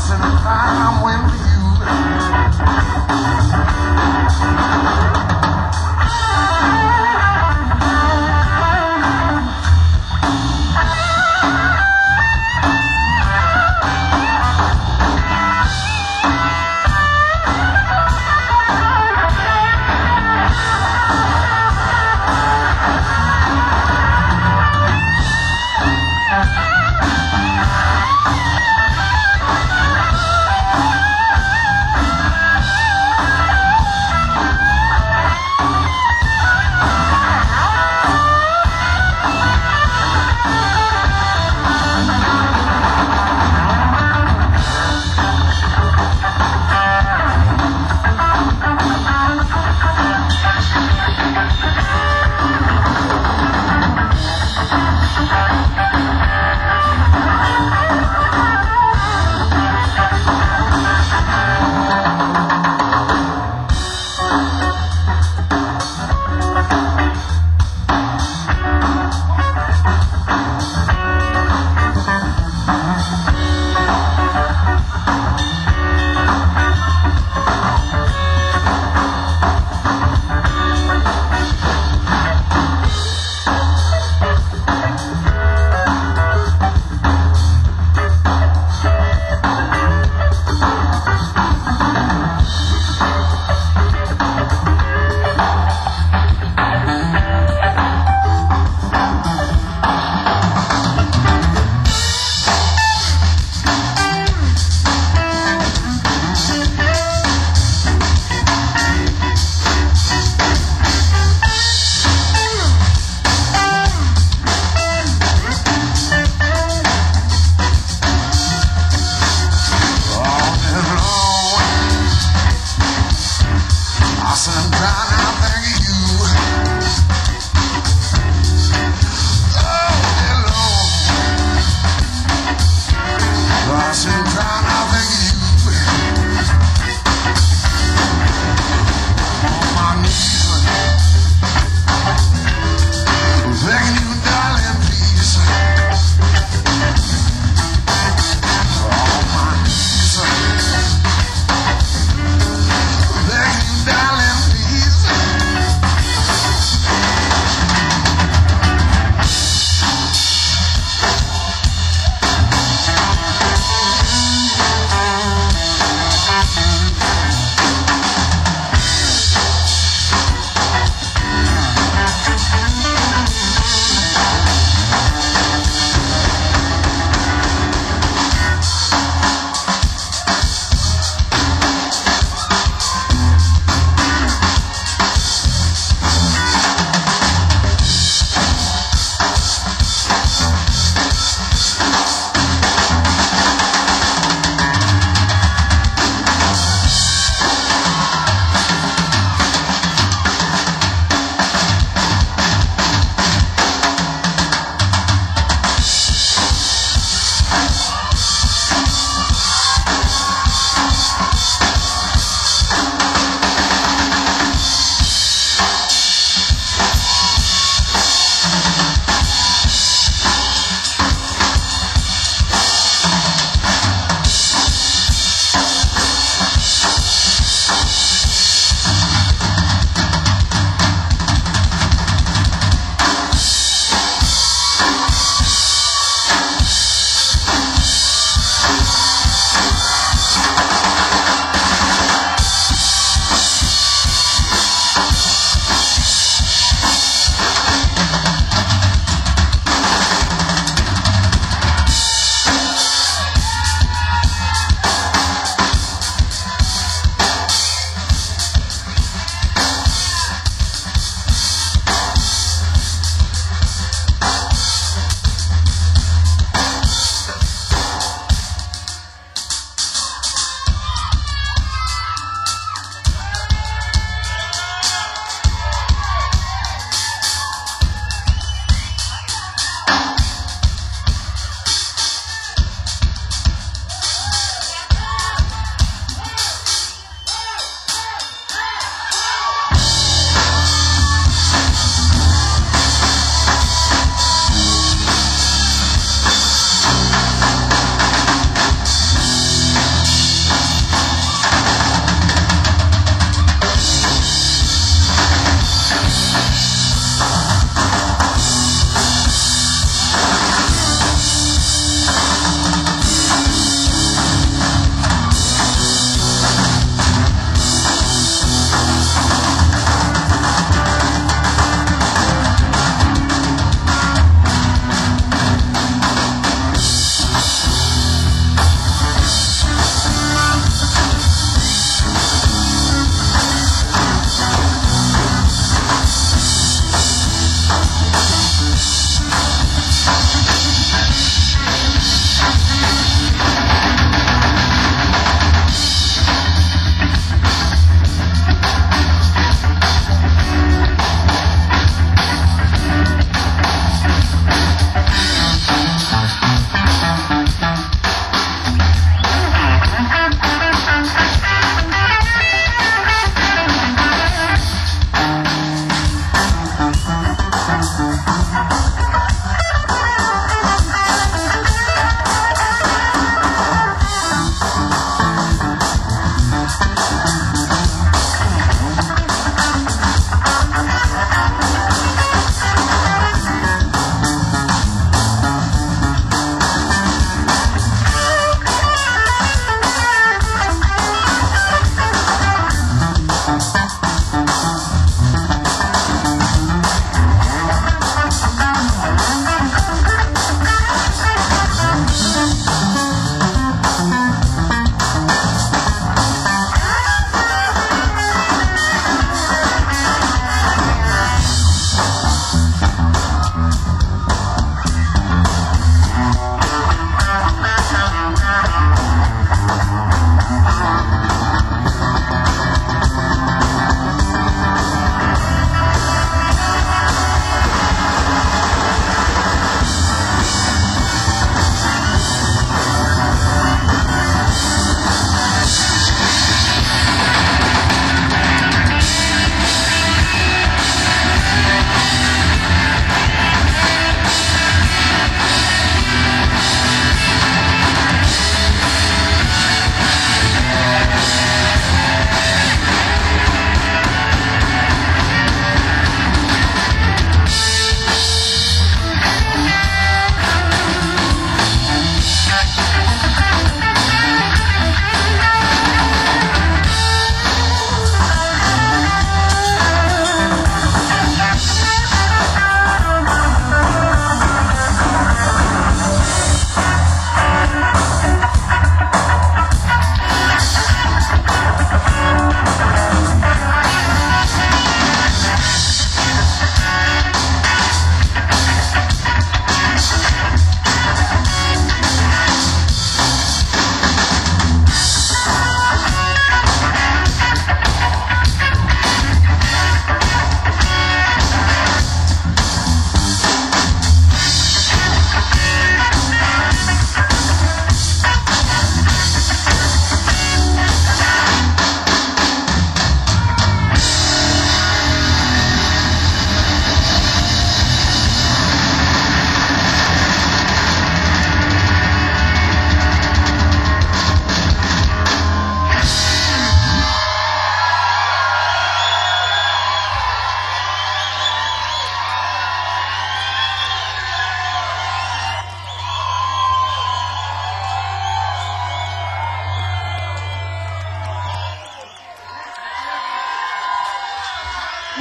once in a time when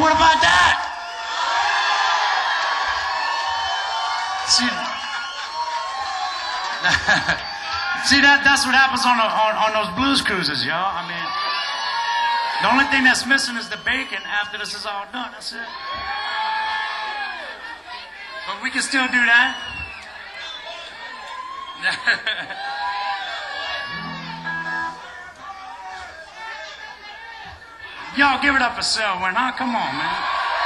What about that? See, that's what happens on those blues cruises, y'all. I mean, the only thing that's missing is the bacon after this is all done. That's it. But we can still do that. Y'all give it up for Selwyn, huh? Come on, man.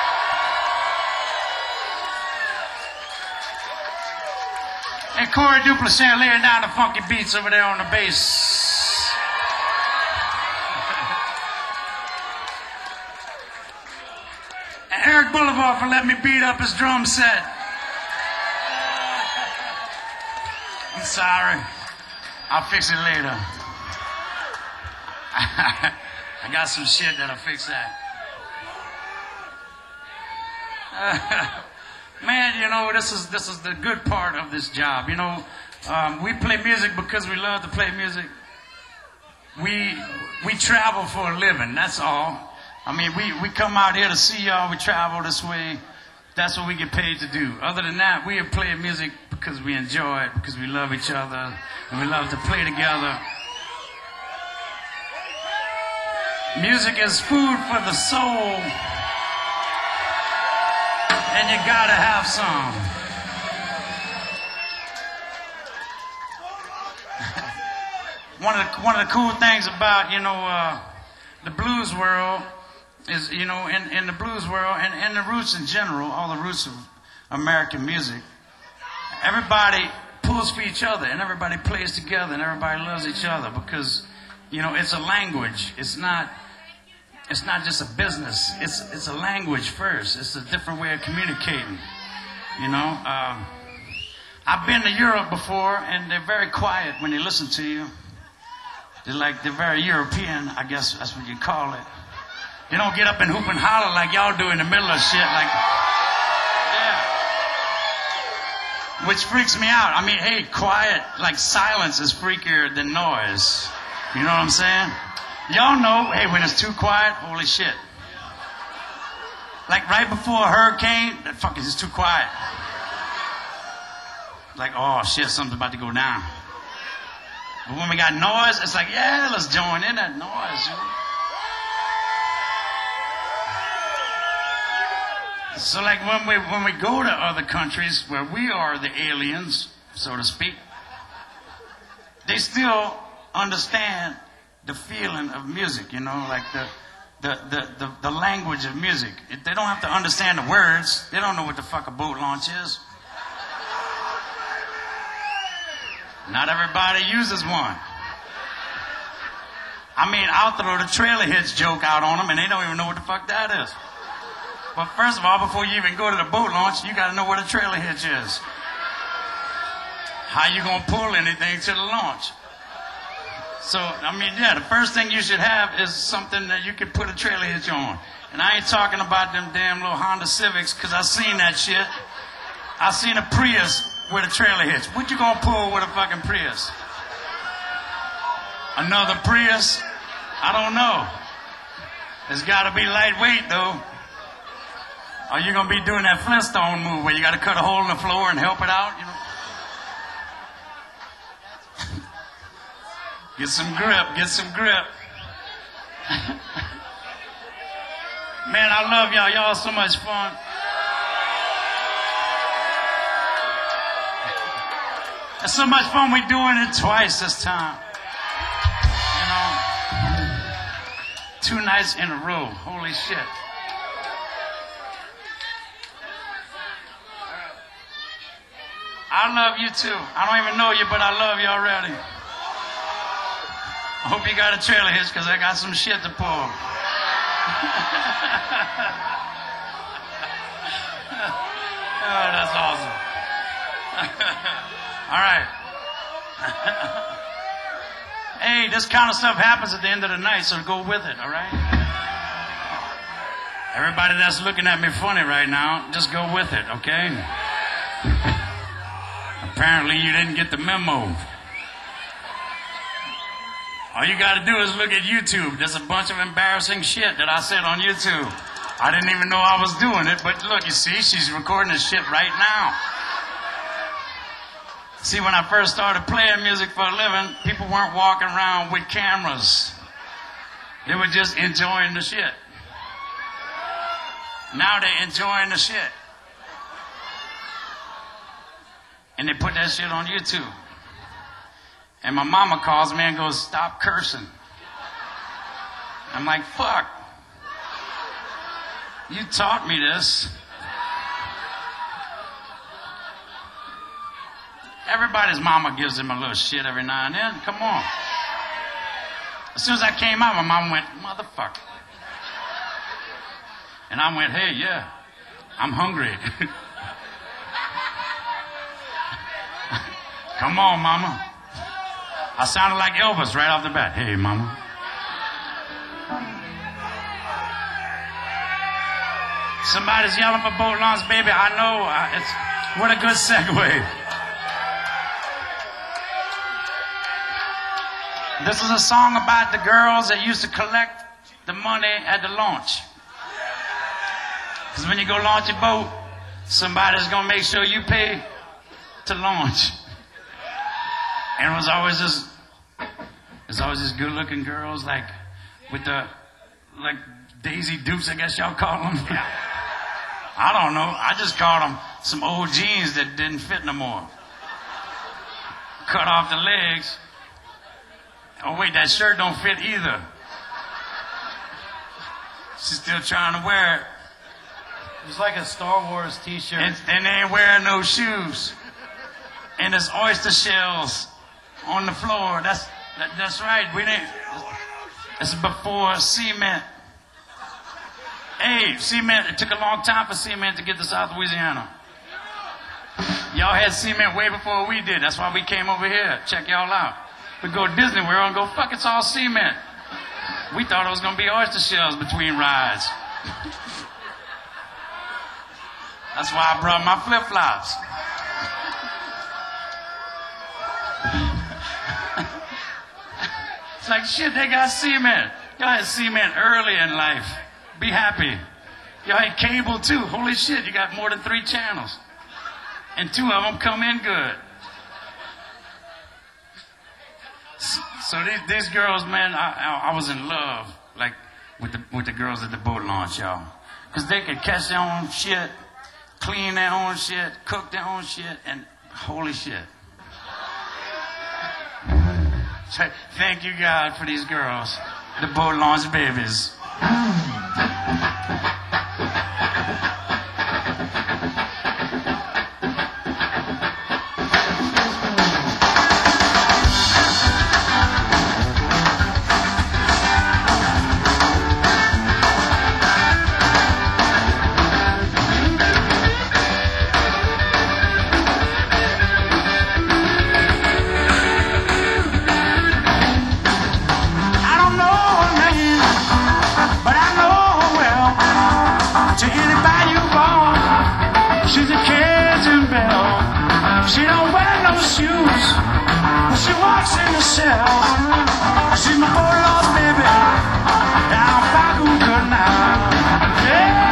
And Corey Duplessis laying down the funky beats over there on the bass. And Eric Boulevard for letting me beat up his drum set. I'm sorry. I'll fix it later. I got some shit that'll fix that. Man, you know, this is the good part of this job. You know, we play music because we love to play music. We travel for a living, that's all. I mean, we come out here to see y'all, we travel this way. That's what we get paid to do. Other than that, we play music because we enjoy it, because we love each other, and we love to play together. Music is food for the soul, and you gotta have some. One of the cool things about, you know, the blues world is, you know, in the blues world and the roots in general, all the roots of American music, everybody pulls for each other and everybody plays together and everybody loves each other because, you know, it's a language. It's not just a business. It's a language first. It's a different way of communicating. You know, I've been to Europe before, and they're very quiet when they listen to you. They're very European, I guess that's what you call it. They don't get up and hoop and holler like y'all do in the middle of shit. Like, yeah. Which freaks me out. I mean, hey, quiet, like silence is freakier than noise. You know what I'm saying? Y'all know, hey, when it's too quiet, holy shit. Like right before a hurricane, that fuck is too quiet. Like, oh shit, something's about to go down. But when we got noise, it's like, yeah, let's join in that noise. You know? So like when we go to other countries where we are the aliens, so to speak, they still understand the feeling of music, you know, like the language of music. They don't have to understand the words. They don't know what the fuck a boat launch is. Not everybody uses one. I mean, I'll throw the trailer hitch joke out on them and they don't even know what the fuck that is. But first of all, before you even go to the boat launch, you got to know what a trailer hitch is. How you going to pull anything to the launch? So, I mean, yeah, the first thing you should have is something that you can put a trailer hitch on. And I ain't talking about them damn little Honda Civics, because I seen that shit. I seen a Prius with a trailer hitch. What you gonna pull with a fucking Prius? Another Prius? I don't know. It's gotta be lightweight, though. Or you gonna be doing that Flintstone move where you gotta cut a hole in the floor and help it out, you know? Get some grip, get some grip. Man, I love y'all. Y'all are so much fun. It's so much fun we're doing it twice this time. You know? 2 nights in a row. Holy shit. I love you too. I don't even know you, but I love you already. I hope you got a trailer hitch because I got some shit to pull. Oh, that's awesome. All right. Hey, this kind of stuff happens at the end of the night, so go with it, all right? Everybody that's looking at me funny right now, just go with it, okay? Apparently you didn't get the memo. All you got to do is look at YouTube. There's a bunch of embarrassing shit that I said on YouTube. I didn't even know I was doing it, but look, you see, she's recording this shit right now. See, when I first started playing music for a living, people weren't walking around with cameras. They were just enjoying the shit. Now they're enjoying the shit. And they put that shit on YouTube. And my mama calls me and goes, "Stop cursing." I'm like, fuck. You taught me this. Everybody's mama gives them a little shit every now and then. Come on. As soon as I came out, my mom went, "Motherfucker." And I went, "Hey, yeah, I'm hungry." Come on, mama. I sounded like Elvis right off the bat. "Hey, mama." Somebody's yelling for boat launch, baby. I know. What a good segue. This is a song about the girls that used to collect the money at the launch. Because when you go launch a boat, somebody's going to make sure you pay to launch. And it was always this good-looking girls, like with the, like Daisy Dukes, I guess y'all call them. Yeah. I don't know. I just called them some old jeans that didn't fit no more. Cut off the legs. Oh, wait, that shirt don't fit either. She's still trying to wear it. It's like a Star Wars t-shirt. And they ain't wearing no shoes. And there's oyster shells on the floor. That's right. We didn't. It's before cement. Hey, cement. It took a long time for cement to get to South Louisiana. Y'all had cement way before we did. That's why we came over here. Check y'all out. We go to Disney World and go, fuck, it's all cement. We thought it was going to be oyster shells between rides. That's why I brought my flip-flops. It's like, shit, they got cement. Y'all had cement early in life. Be happy. Y'all had cable too. Holy shit, you got more than 3 channels. And 2 of them come in good. So these girls, man, I was in love, like, with the girls at the boat launch, y'all. Because they could catch their own shit, clean their own shit, cook their own shit, and holy shit. Thank you, God, for these girls, the boat launch babies. She don't wear no shoes when she walks in the cell. She's my boy lost baby down by good now. Yeah.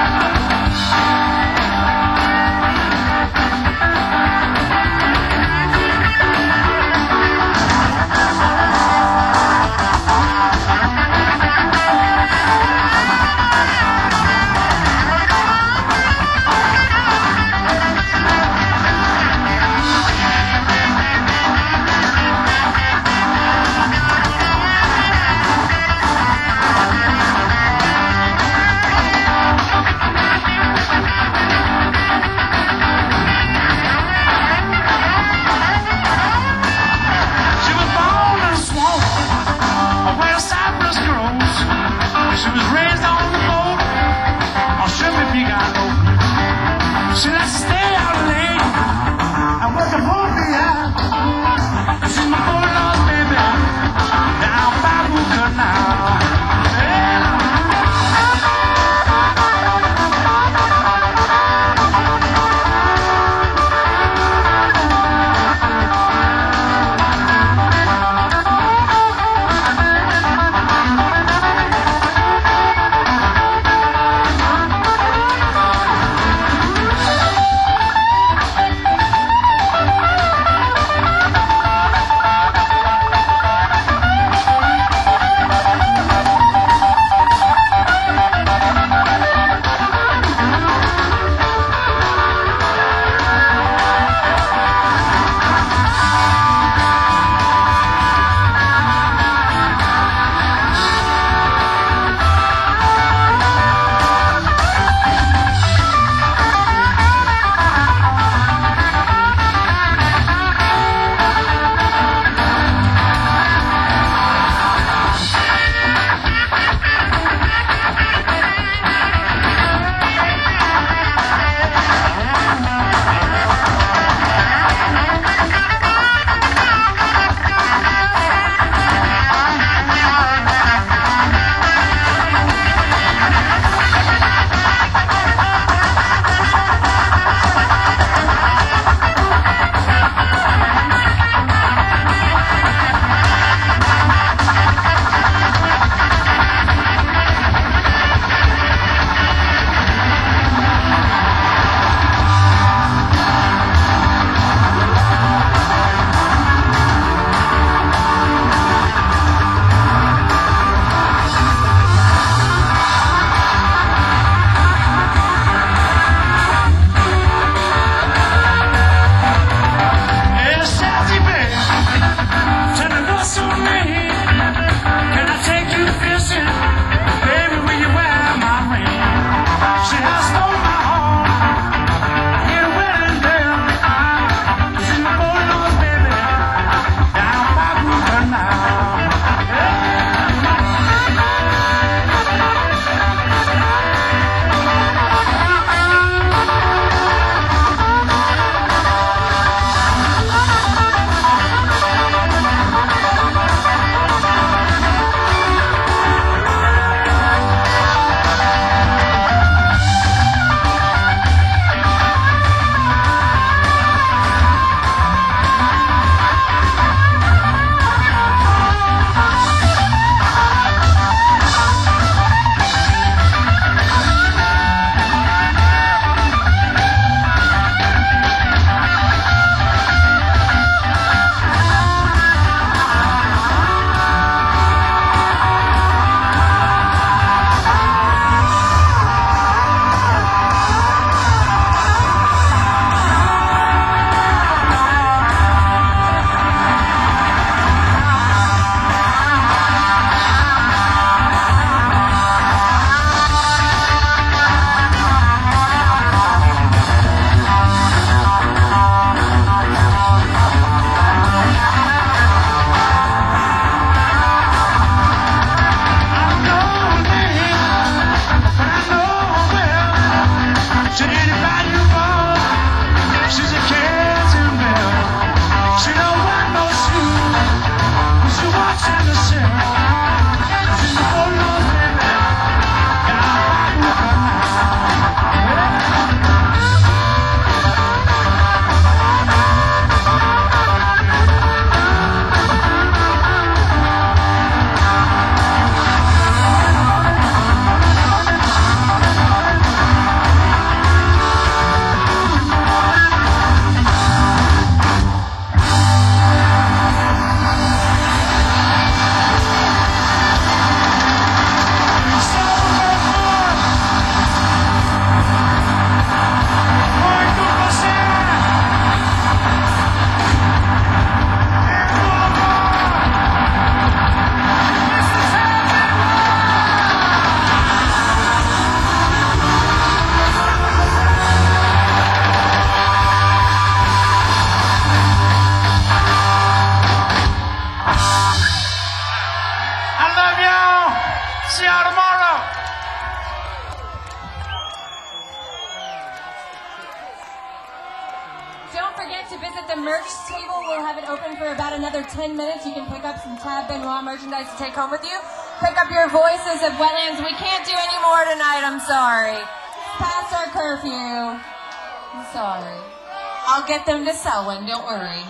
open for about another 10 minutes. You can pick up some Tab Benoit merchandise to take home with you. Pick up your Voices of Wetlands. We can't do any more tonight, I'm sorry. Past our curfew. I'm sorry. I'll get them to Selwyn, don't worry.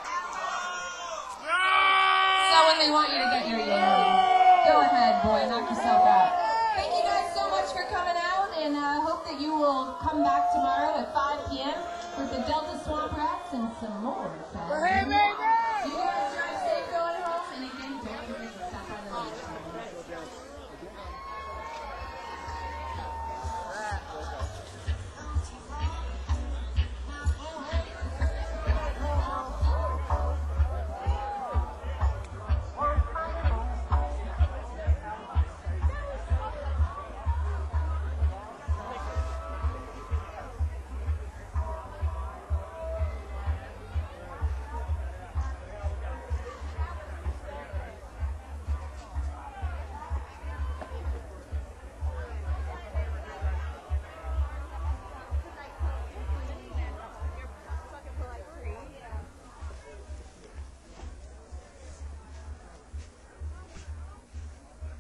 Selwyn, they want you to get your yelling. Go ahead, boy, knock yourself out. Thank you guys so much for coming out, and I hope that you will come back tomorrow at 5 p.m. with the Delta Swamp Rats and some more.